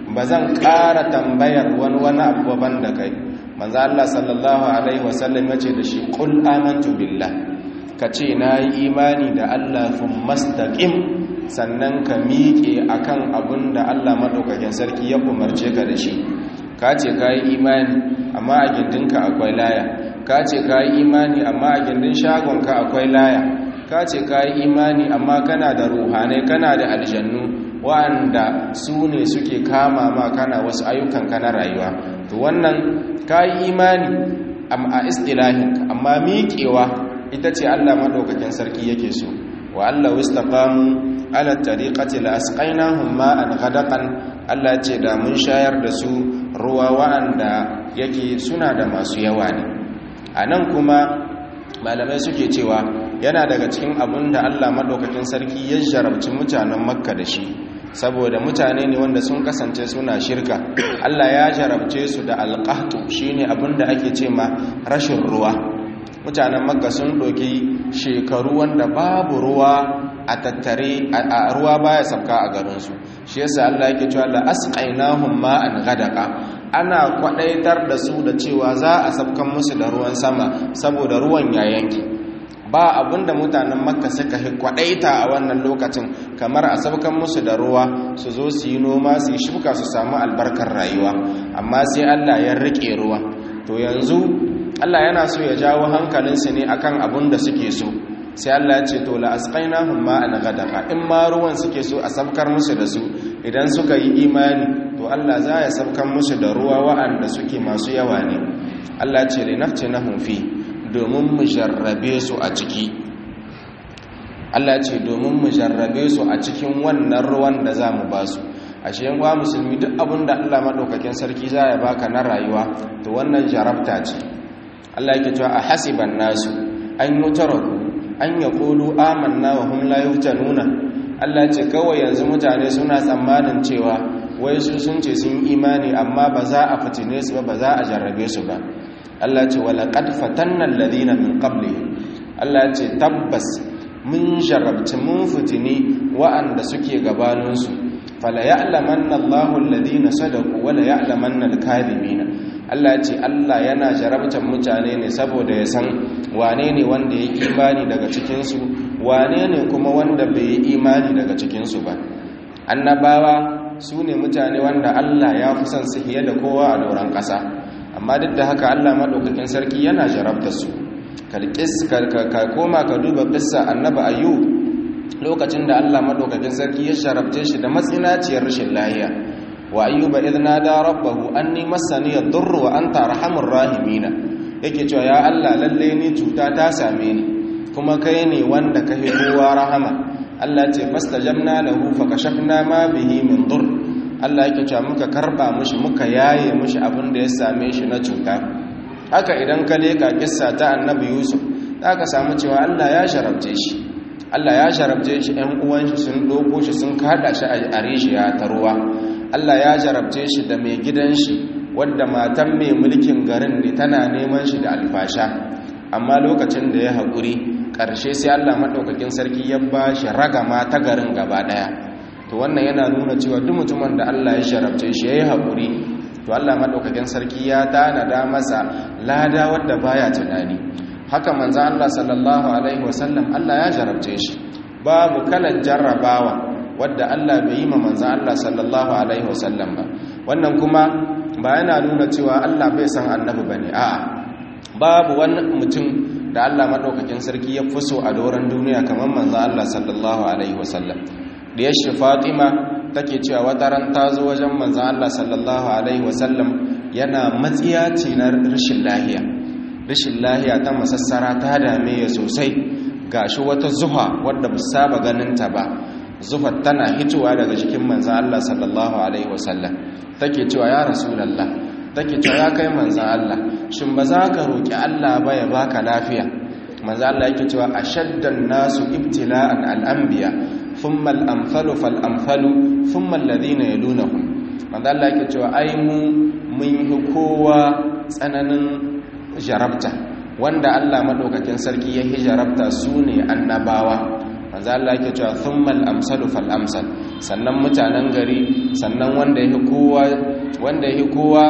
bazan ƙara tambayar wani abu ban da kai manzo Allah sallallahu alaihi wasallam yace da shi qul amantu billah kace nayi imani da Allah mastaqim sannan ka miƙe akan abin da Allah madaukakin sarki ya umarce ka da shi kace kai imani amma a gindinka akwai laya kace kai imani amma a gindin shagonka akwai laya kace kai imani amma kana da ruhanai kana da aljannu wa'anda su ne suke kama ma kana wasu ayyukan kana rayuwa to wannan kai imani a istilahin amma miƙewa ita ce Allah madaukakin sarki yake so wa Allah wastaqamu ala tariqati la asqainahum ma'an ghadaqan Allah ce da mun shayar da su ruwa wa'anda yake suna da masu yawa ne anan kuma malamai suke cewa yana daga cikin abin da Allah madaukakin sarki ya jarabci mutanen Makka da shi saboda mutane ne wanda sun kasance suna shirka Allah ya jarabce su da alqahtu shine abin da ake ce ma rashin ruwa mutanen Makka sun doki shekaru wanda babu ruwa a tattare a ruwa baya sabka a garinsu shi yasa Allah yake cewa la asqainahum ma'an ghadaqa ana kwadaitar da su da cewa za a sabkan musu da ruwan sama saboda ruwan ya yanke ba abinda mutanen Makka suka kwadaita a wannan lokacin kamar a sabkan musu da ruwa su zo su yi noma su yi shuka su samu albarkar rayuwa amma sai Allah ya rike ruwa to yanzu Allah yana so ya jawo hankalinsu ne akan abin da suke so sai Allah ya ce to la asqainahum ma'an ghadaqa in ma ruwan suke so a sabkar musu da su idan suka yi imani to Allah za ya sabkar musu da ruwa wa'anda suke masu yawa ne Allah ce li naftinahum fi domin mu jarrabe su a ciki Allah ce domin mu jarrabe su a cikin wannan ruwan da za mu ba su ashe yan uwa musulmi duk abin da Allah madaukakin sarki za ya baka na rayuwa to wannan jarabta ce Allah yake cewa a hasiban nasu an yutaraku an ya ƙulu amanna wa hum la yuftanuna Allah ce kawai yanzu mutane suna tsammanin cewa wai su sun ce sun imani amma ba za a fitine su ba za a jarrabe su ba Allah ce wala qad fatanna alladhina min qablihim Allah ce tabbas mun jarrabci mun fitini wa'anda suke gabanin su fala ya'lamanna Allahu alladhina sadaqu wala ya'lamanna al-kadhibina Allah ce Allah yana jarabtar mutane ne saboda ya san wane ne wanda ya yi imani daga cikinsu wane ne kuma wanda bai yi imani daga cikinsu ba annabawa su ne mutane wanda Allah ya fi son su fiye da kowa a doron ƙasa amma duk da haka Allah maɗaukakin sarki yana jarabtar su ka koma ka duba ƙissa annabi ayyub lokacin da Allah maɗaukakin sarki ya jarabce shi da matsinaciyar rashin lahiya wa ayyuba idh nada rabbahu anni massani ad-durru wa anta arhamur rahimin yake cewa ya Allah lalle ni cuta ta same ni kuma kai ne wanda ka hi kowa rahama Allah ce fastajabna lahu fakashafna ma bihi min dur Allah yake cewa muka karba mushi muka yaye mushi abin da ya same shi na cuta haka idan ka leka kissa ta annabi Yusuf zaka samu cewa Allah ya sharabce shi ɗan uwan shi sun doko shi sun kada shi a rishiya ta ruwa Allah ya jarabce shi da mai gidan shi wadda matan mai mulkin garin ne tana neman shi da alfasha amma lokacin da ya haƙuri ƙarshe sai Allah maɗaukakin sarki ya ba shi ragama ta garin gaba ɗaya to wannan yana nuna cewa duk mutumin da Allah ya jarabce shi ya yi haƙuri to Allah maɗaukakin sarki ya tanada masa lada wadda baya tunani haka manzan Allah sallallahu alaihi wasallam Allah ya jarabce shi babu kalan jarrabawa wadda Allah bai yi ma manzan Allah sallallahu alaihi wasallam ba wannan kuma ba yana nuna cewa Allah bai san annabi bane a'a babu wani mutum da Allah madaukakin sarki ya fuso a doron duniya kamar manzan Allah sallallahu alaihi wasallam da yashi Fatima take cewa wata ran ta zo wajen manzan Allah sallallahu alaihi wasallam yana matsiyaci na rashin lahiya ta masassara ta dame ya sosai gashi wata zuha wadda ba saba ganin ta ba zufa tana hitowa daga jikin manzan Allah sallallahu alaihi wasallam take cewa ya rasulullah take cewa ya kai manzan Allah shin ba za ka roki Allah ba ya baka lafiya manzan Allah yake cewa ashaddan nasu ibtila'an al-anbiya thumma al-amthalu fal-amthalu thumma alladhina yalunhum manzan Allah yake cewa ai mun yi kowa tsananin jarabta wanda Allah madaukakin sarki ya hijarabta su ne annabawa manzo Allah yake cewa thummal amsalu fal amsal, sannan mutanen gari, sannan wanda yake kowa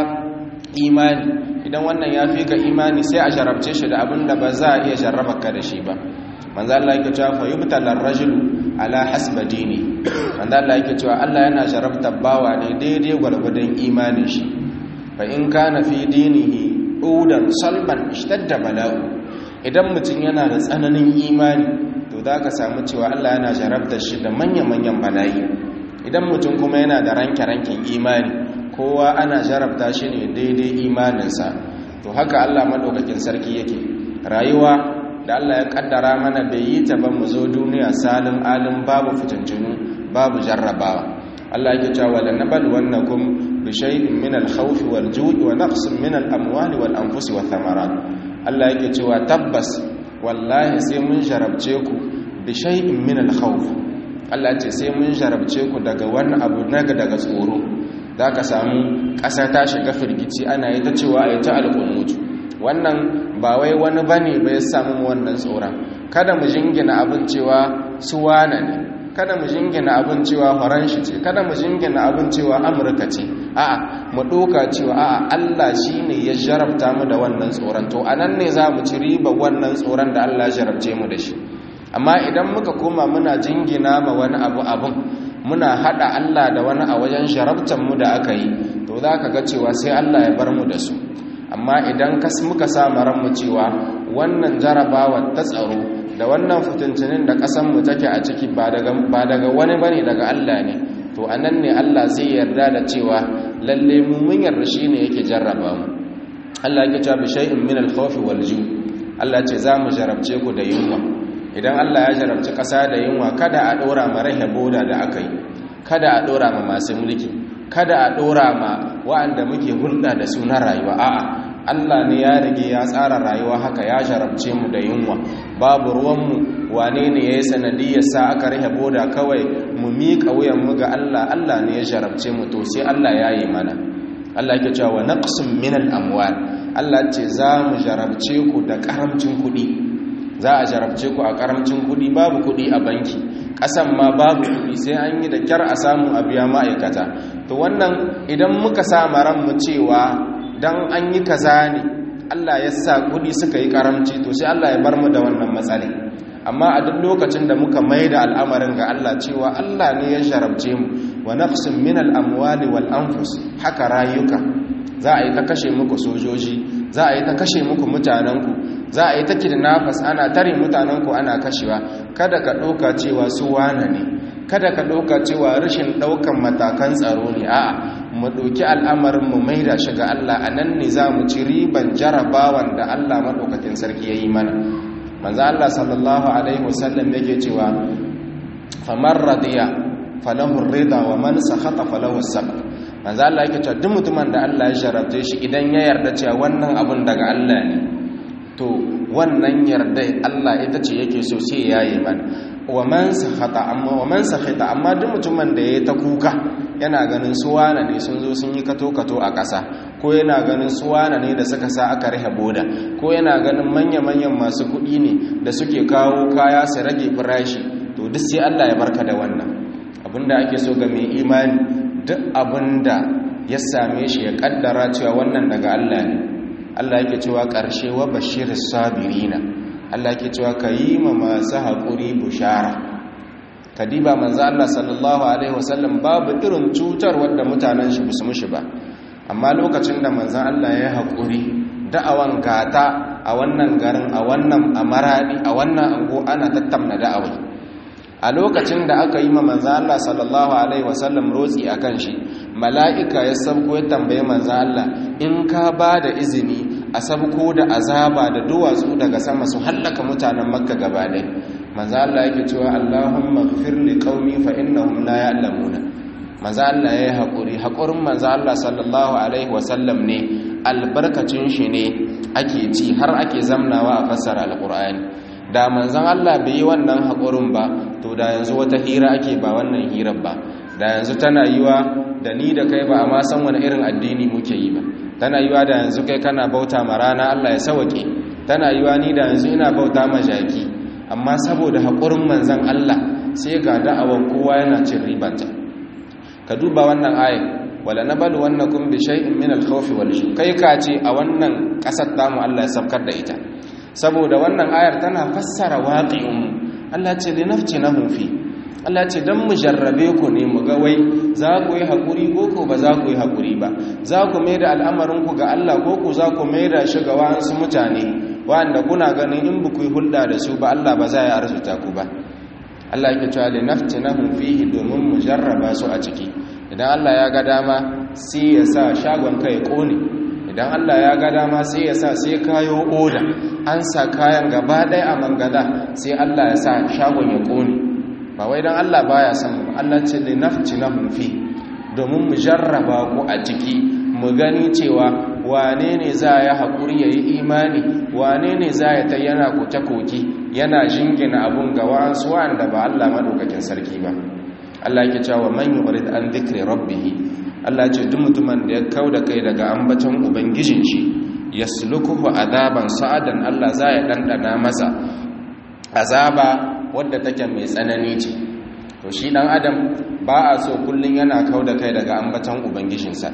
imani. Idan wannan ya fi ka imani sai a jarabce shi da abin da ba za a iya jarraba ka da shi ba. manzo Allah yake cewa fa yubtala ar-rajulu ala hasba dini. manzo Allah yake cewa Allah yana jarabta bawa ne daidai gwargwadon imanin shi. fa in kana fi dinihi udan salban ishtadda bala'u. idan mutum yana da tsananin imani to za ka samu cewa Allah yana jarabta shi da manya-manyan bala'i. idan mutum kuma yana da ranke-ranken imani, kowa ana jarabta shi ne daidai imaninsa. to haka Allah madaukakin sarki yake. Rayuwa da Allah ya kaddara mana bai yi ta ba mu zo duniya salim alim babu fitintunu babu jarrabawa. Allah yake cewa la nabluwannakum bi shay'in min al-khawfi wal-ju'i wa naqsin min al-amwali wal-anfusi wath-thamarat. Allah yake cewa tabbas wallahi sai mun jarabce ku bi shay'in min al-khawf. Allah ce sai mun jarabce ku daga wani abu daga tsoro. Zaka samu ƙasa ta shiga firgici, ana yi ta cewa ayi ta alƙunutu. Wannan ba wai wani bane bai samu wannan tsoron. Kada mu jingina abin cewa suwana ne, kada mu jingina abin cewa faranshi ce, kada mu jingina abin cewa amurka ce. A'a, mu ɗoka cewa a'a Allah shine ya jarabta mu da wannan tsoron. To anan ne za mu ci riba wannan tsoron da Allah ya jarabce mu da shi. Amma idan muka koma muna jingina ma wani abun, muna hada Allah da wani a wajen jarabtan mu da aka yi, to za ka ga cewa sai Allah ya bar mu da su. Amma idan muka sa mu cewa wannan jarabawa ta tsaro da wannan fitintinin da ƙasanmu take a ciki ba daga wani bane daga Allah ne, to anan ne Allah zai yarda da cewa lalle mu mun yarda shine yake jarraba mu. Allah yake cewa bi shay'in min al-khawf wal-ju'. Allah ce za mu jarabce ku da yunwa. Idan Allah ya jarabci ƙasa da yunwa, kada a dora ma rahe boda da aka yi, kada a dora ma masu mulki, kada a dora ma wa'anda muke hulɗa da su na rayuwa. A'a, Allah ne ya rige ya tsara rayuwa haka, ya jarabce mu da yunwa. Babu ruwanmu wane ne ya yi sanadiyar sa aka rahe boda, kawai mu miƙa wuyanmu ga Allah. Allah ne ya jarabce mu, to sai Allah ya yi mana. Allah yake cewa wa naqsim min al-amwal. Allah ce za mu jarabce ku da karamcin kuɗi. Za a jarabce ku a karamcin kuɗi, babu kuɗi a banki, ƙasan ma babu kuɗi, sai an yi da kyar a samu a biya ma'aikata. To wannan idan muka sa mu cewa dan an yi kaza ne Allah ya sa kuɗi suka yi karamci, to sai Allah ya bar mu da wannan matsala. Amma a duk lokacin da muka maida al'amarin ga Allah cewa Allah ne ya jarabce mu, wa naqsim min al-amwali wal anfus, haka rayuka za a yi ta kashe muku sojoji, za a yi ta kashe muku mutanenku, za a yi ta kidnappers, ana tare mutanenku ana kashewa. Kada ka ɗauka cewa su wane ne, kada ka ɗauka cewa rashin ɗaukan matakan tsaro ne. A'a, mu ɗauki al'amarin mu maida shi ga Allah. A nan ne za mu ci riban jarabawan da Allah maɗaukakin sarki ya yi mana. Manzo Allah sallallahu alaihi wasallam yake cewa faman radiya falahu rida wa man sakhata falahu sabr. Manzo Allah yake cewa duk mutumin da Allah ya jarabce shi, idan ya yarda cewa wannan abun daga Allah ne, to wannan yarda Allah ita ce yake so sai ya yi mana. wa man sakhata amma duk mutumin da yayi ta kuka, yana ganin suwana ne sun zo sun yi kato a ƙasa, ko yana ganin suwana ne da suka sa aka rihe boda, ko yana ganin manya-manyan masu kuɗi ne da suke kawo kaya su rage farashi, to duk sai Allah ya barka da wannan. Abinda ake so ga mai imani, duk abinda ya same shi ya kaddara cewa wannan daga Allah ne. Allah yake cewa ƙarshe wa bashiris sabirina. Allah yake cewa kayi ma masu haƙuri bushara. Kadiba manzo Allah sallallahu alaihi wasallam babu irin cutar wanda mutanen shi basu mushi ba, amma lokacin da manzo Allah ya haƙuri, da'awan gata a wannan garin, a wannan amaradi, a wannan ango ana tattamna da'awai. A lokacin da aka yi ma manzo Allah sallallahu alaihi wasallam rotsi akan shi, mala'ika ya sabko ya tambaye manzo Allah, in ka ba da izini a sabko da azaba da duwatsu daga sama su hallaka mutanen Makka gaba ɗaya, manzo Allah yake cewa Allahumma ighfir li qaumi fa innahum la ya'lamuna. Manzo Allah yayi hakurin manzo Allah sallallahu alaihi wasallam ne, albarkacin shi ne ake ci har ake zamnawa a fassara alqur'ani. Da manzon Allah bai yi wannan hakurin ba, to da yanzu wata hira ake ba wannan hirar ba. Da yanzu tana yiwa da ni da kai ba a ma san wani irin addini muke yi ba. Tana yiwa da yanzu kai kana bauta ma rana, Allah ya sauke. Tana yiwa ni da yanzu ina bauta ma jaki. amma saboda haƙurin manzan Allah sai ga da'awar kowa yana cin ribanta. Ka duba wannan ayat, wala nabalu wannakum bi shay'in min al-khawfi wal-ju', kai ka ce a wannan ƙasar tamu Allah ya saukar da ita saboda wannan ayar tana fassara waqi'un. Allah ce linaftinahum fi, Allah ce dan mu jarrabe ku ne mu ga wai za ku yi hakuri ko ba za ku yi hakuri ba, za ku mai da al'amarin ku ga Allah ko za ku mai da shi ga wasu mutane wanda kuna ganin in ba ku yi hulɗa da su ba Allah ba za ya arzuta ku ba. Allah yake cewa linaftinahum fihi, domin mu jarraba su a ciki. Idan Allah ya ga dama sai ya sa shagon kai kone, idan Allah ya ga dama sai ya sa sai kayo oda an sa kayan gaba ɗaya a mangada sai Allah ya sa shagon ya kone. Ba wai dan Allah baya son mu, Allah ce linaftinahum fi, domin mu jarraba ku a ciki, mu gani cewa wane ne za ya haƙuri ya yi imani, wane ne za ya tayyana koke-koke yana jingina abun ga wa'ansu wa'anda ba Allah madaukakin sarki ba. Allah yake cewa man yurid an dhikri rabbih, Allah ce duk mutumin da ya kauda kai daga ambaton ubangijin shi, yaslukuhu adaban sa'adan, Allah za ya dandana masa azaba wadda take mai tsanani ce. To shi dan adam ba a so kullun yana kauda kai daga ambaton ubangijinsa.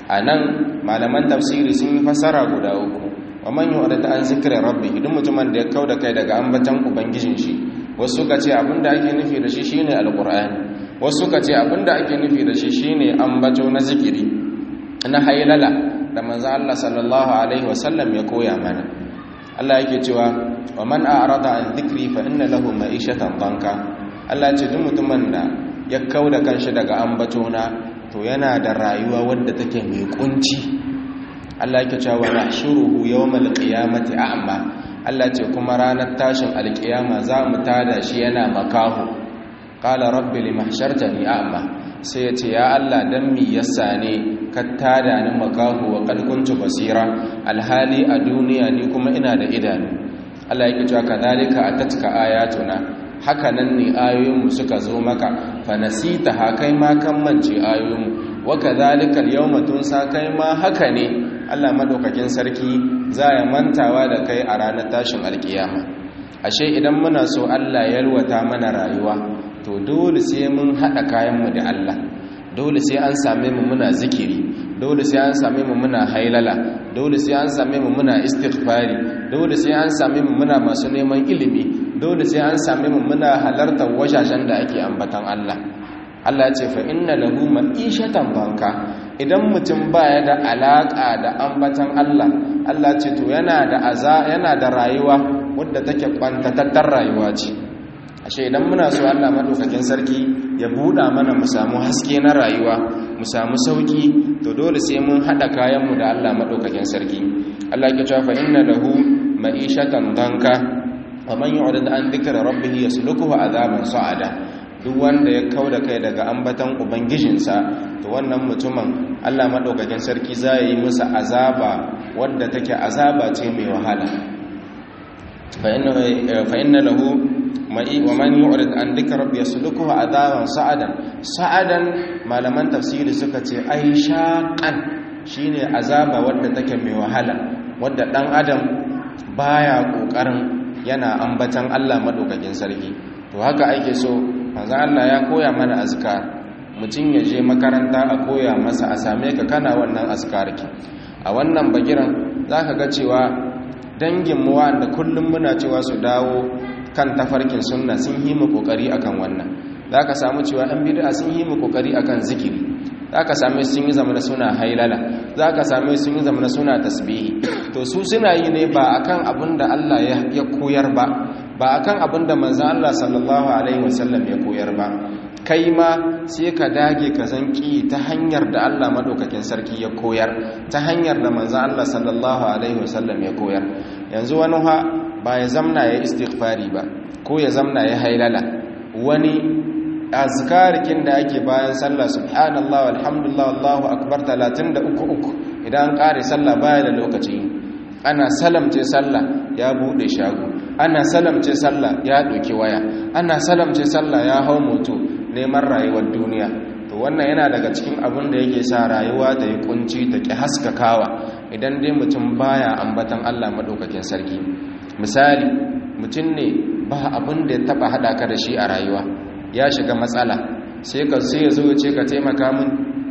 Anan malaman tafsiri sun yi fasara guda uku. Wa man yurid an zikri rabbih, duk mutumin da ya kauda kai daga ambaton ubangijin shi, wasu suka ce abinda ake nufi da shi shine alqur'ani, wasu suka ce abinda ake nufi da shi shine ambato na zikiri na haylala da manzo Allah sallallahu alaihi wasallam ya koya mana. Allah yake cewa wa man a'rada an dhikri fa inna lahu ma'ishatan danka. Allah ce duk mutumin da ya kauda kanshi daga ambatona to yana da rayuwa wadda take mai kunci. Allah yake cewa nahshuruhu yawmal qiyamati a'ma. Allah ce kuma ranar tashin alkiyama za mu tada shi yana makahu. Qala rabbi limahshartani a'ma, sai ya ce ya Allah dan mi yasa ne ka tada ni makahu wa qad kuntu basira, alhali a duniya ni kuma ina da idanu. Allah yake cewa kadhalika atatka ayatuna, haka nan ne ayoyinmu suka zo maka, fa nasitaha, kai ma kan mance ayoyinmu, wa kadhalika al-yawma tunsa, kai ma haka ne Allah madaukakin sarki za ya mantawa da kai a ranar tashin alkiyama. Ashe idan muna so Allah ya yalwata mana rayuwa, to dole sai mun haɗa kayanmu da Allah, dole sai an same mu muna zikiri, dole sai an same mu muna hailala, dole sai an same mu muna istighfari, dole sai an same mu muna masu neman ilimi, dole sai an same mu muna halartar wajajen da ake ambatan Allah. Allah ya ce fa inna lahu ma'ishatan banka. Idan mutum baya da alaka da ambatan Allah, Allah ce to yana da rayuwa wadda take kwantatattar rayuwa ce. Ashe idan muna so Allah madaukakin sarki ya buɗa mana mu samu haske na rayuwa, mu samu sauki, to dole sai mun hada kayan mu da Allah madaukakin sarki. Allah ya ce fa inna lahu ma'ishatan danka wa man yu'rid an dhikri rabbih yaslukuhu adaban sa'ada. Duk wanda ya kauda kai daga ambatan ubangijinsa, to wannan mutumin Allah madaukakin sarki za ya yi masa azaba wadda take azaba ce mai wahala. fa inna lahu ma'i wa man yu'rid an dhikra rabbi yaslukuhu adaban sa'adan malaman tafsiri suka ce ai shaqan shine azaba wadda take mai wahala, wadda dan adam baya kokarin yana ambatan Allah madaukakin sarki. To haka ake so manzo Allah ya koya mana azkar, mutum ya je makaranta a koya masa, a same ka kana wannan azkar ki. A wannan bagiran zaka ga cewa dangin mu wanda kullum muna cewa su dawo kan tafarkin sunna sun yi mu kokari akan wannan. Zaka samu cewa an bid'a sun yi mu kokari akan zikiri, zaka same sun yi zamana suna hailala, zaka same sun yi zamana suna tasbihi. To su suna yi ne ba akan abinda Allah ya koyar ba akan abinda manzon Allah sallallahu alaihi wasallam ya koyar ba. Kai ma sai ka dage ka zanki ta hanyar da Allah madaukakin sarki ya koyar, ta hanyar da manzon Allah sallallahu alaihi wasallam ya koyar. Yanzu wani ba ya zamna ya istighfari ba, ko ya zamna ya hailala, wani azkarikin da ake bayan sallah subhanallah walhamdulillah wallahu akbar 33 idan an kare sallah baya da lokaci. Ana salamce sallah ya bude shago, ana salamce sallah ya doki waya, ana salamce sallah ya hau moto neman rayuwar duniya. To wannan yana daga cikin abin da yake sa rayuwa ta yi kunci, ta ki haskakawa idan dai mutum baya ambatan Allah madaukakin sarki. Misali, mutum ne ba abin da ya taba hada ka da shi a rayuwa ya shiga matsala sai ya zo ya ce ka taimaka min,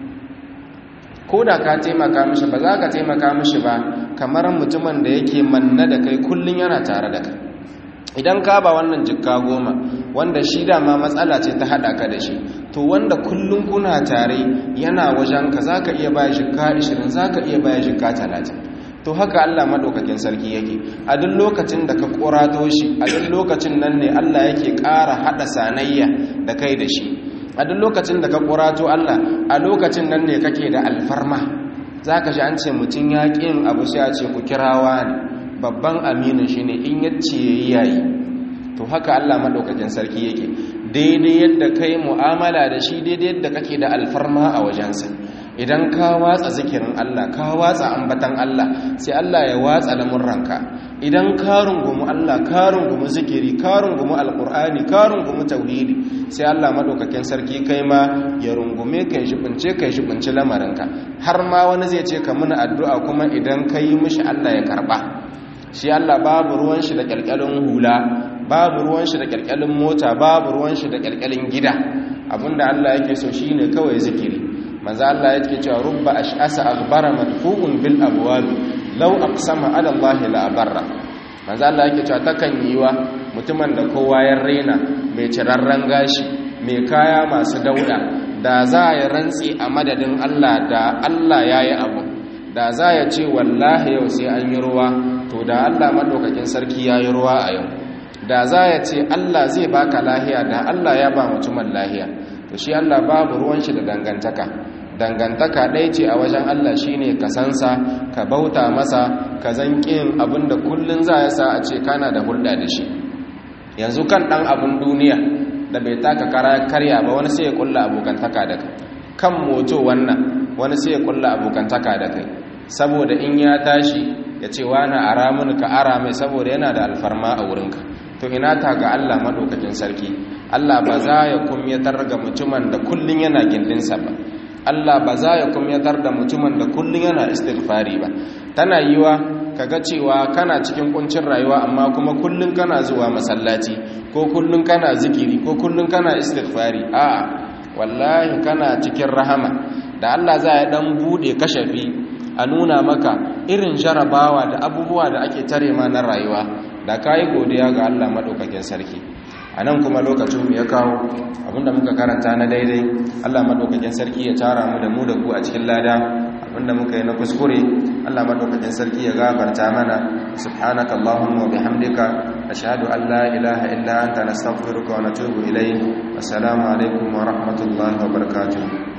ko da ka taimaka mishi ba za ka taimaka mishi ba kamar mutumin da yake manna da kai kullun yana tare da kai. Idan ka ba wannan jikka 10 wanda shi dama matsala ce ta hada ka da shi, to wanda kullun kuna tare yana wajen ka zaka iya baya jikka 20, zaka iya baya jikka 30. to haka Allah madaukakin sarki yake. A duk lokacin da ka korato shi, a duk lokacin nan ne Allah yake ƙara hada sanayya da kai da shi. A duk lokacin da ka korato Allah, a lokacin nan ne kake da alfarma. Zaka ji an ce mutun ya ƙin abu sai a ce ku kirawa ne, babban aminin shi ne in yace yayi. To haka Allah madaukakin sarki yake. Daidai yadda kai mu'amala da shi, daidai yadda kake da alfarma a wajensa. Idan ka watsa zikirin Allah, ka watsa ambatan Allah, sai Allah ya watsa lamurranka. Idan ka rungumi Allah, ka rungumi zikiri, ka rungumi alkur'ani, ka rungumi tauhidi, sai Allah madaukakin sarki kai ma ya rungume ka, ya shibince lamarinka. Har ma wani zai ce ka muna addu'a kuma idan ka yi mishi Allah ya karba. Shi Allah babu ruwan shi da kyalkyalin hula, babu ruwan shi da kyalkyalin mota, babu ruwan shi da kyalkyalin gida. Abinda Allah yake so shine kawai zikiri. Manzo Allah yake cewa rubba ash'asa aghbara madfu'un bil abwab law aqsama ala Allah la abarra. Manzo Allah yake cewa takan yiwa mutumin da kowa ya rena, mai cirarran gashi, mai kaya masu dauda, da za ya rantsi a madadin Allah da Allah yayi abu, da za ya ce wallahi yau sai an yi ruwa, to da Allah madaukakin sarki yayi ruwa a yau. Da za ya ce Allah zai baka lahiya, da Allah ya ba mutumin lahiya. To shi Allah babu ruwan shi da dangantaka ɗaya ce a wajen Allah shine ka sansa, ka bauta masa, ka zanƙin abinda kullun za ya sa a ce kana da hulɗa da shi. Yanzu kan ɗan abin duniya da bai taka karya ba, wani sai ya kulla abokantaka da kai. Kan moto wannan wani sai ya kulla abokantaka da kai, saboda in ya tashi ya ce wani ara mun ka ara mai, saboda yana da alfarma a wurinka. To ina ta ga Allah madaukakin sarki. Allah ba za ya kumyatar ga mutumin da kullun yana gindinsa ba. Allah ba za ya kumyatar da mutumin da kullun yana istighfari ba. Tana yiwa kaga cewa kana cikin kuncin rayuwa amma kuma kullun kana zuwa masallaci, ko kullun kana zikiri, ko kullun kana istighfari. A'a, wallahi kana cikin rahama da Allah za ya dan bude kashafi a nuna maka irin jarabawa da abubuwa da ake tare ma na rayuwa, da kai godiya ga Allah madaukakin sarki. A nan kuma lokacin mu ya kawo, abinda muka karanta na daidai Allah madaukakin sarki ya tara mu da ku a cikin lada, abinda muka yi na kuskure Allah madaukakin sarki ya gafarta mana. Subhanaka Allahumma wa bihamdika, ashhadu an la ilaha illa anta, nastaghfiruka wa natubu ilayk. Assalamu alaikum wa rahmatullahi wa barakatuh.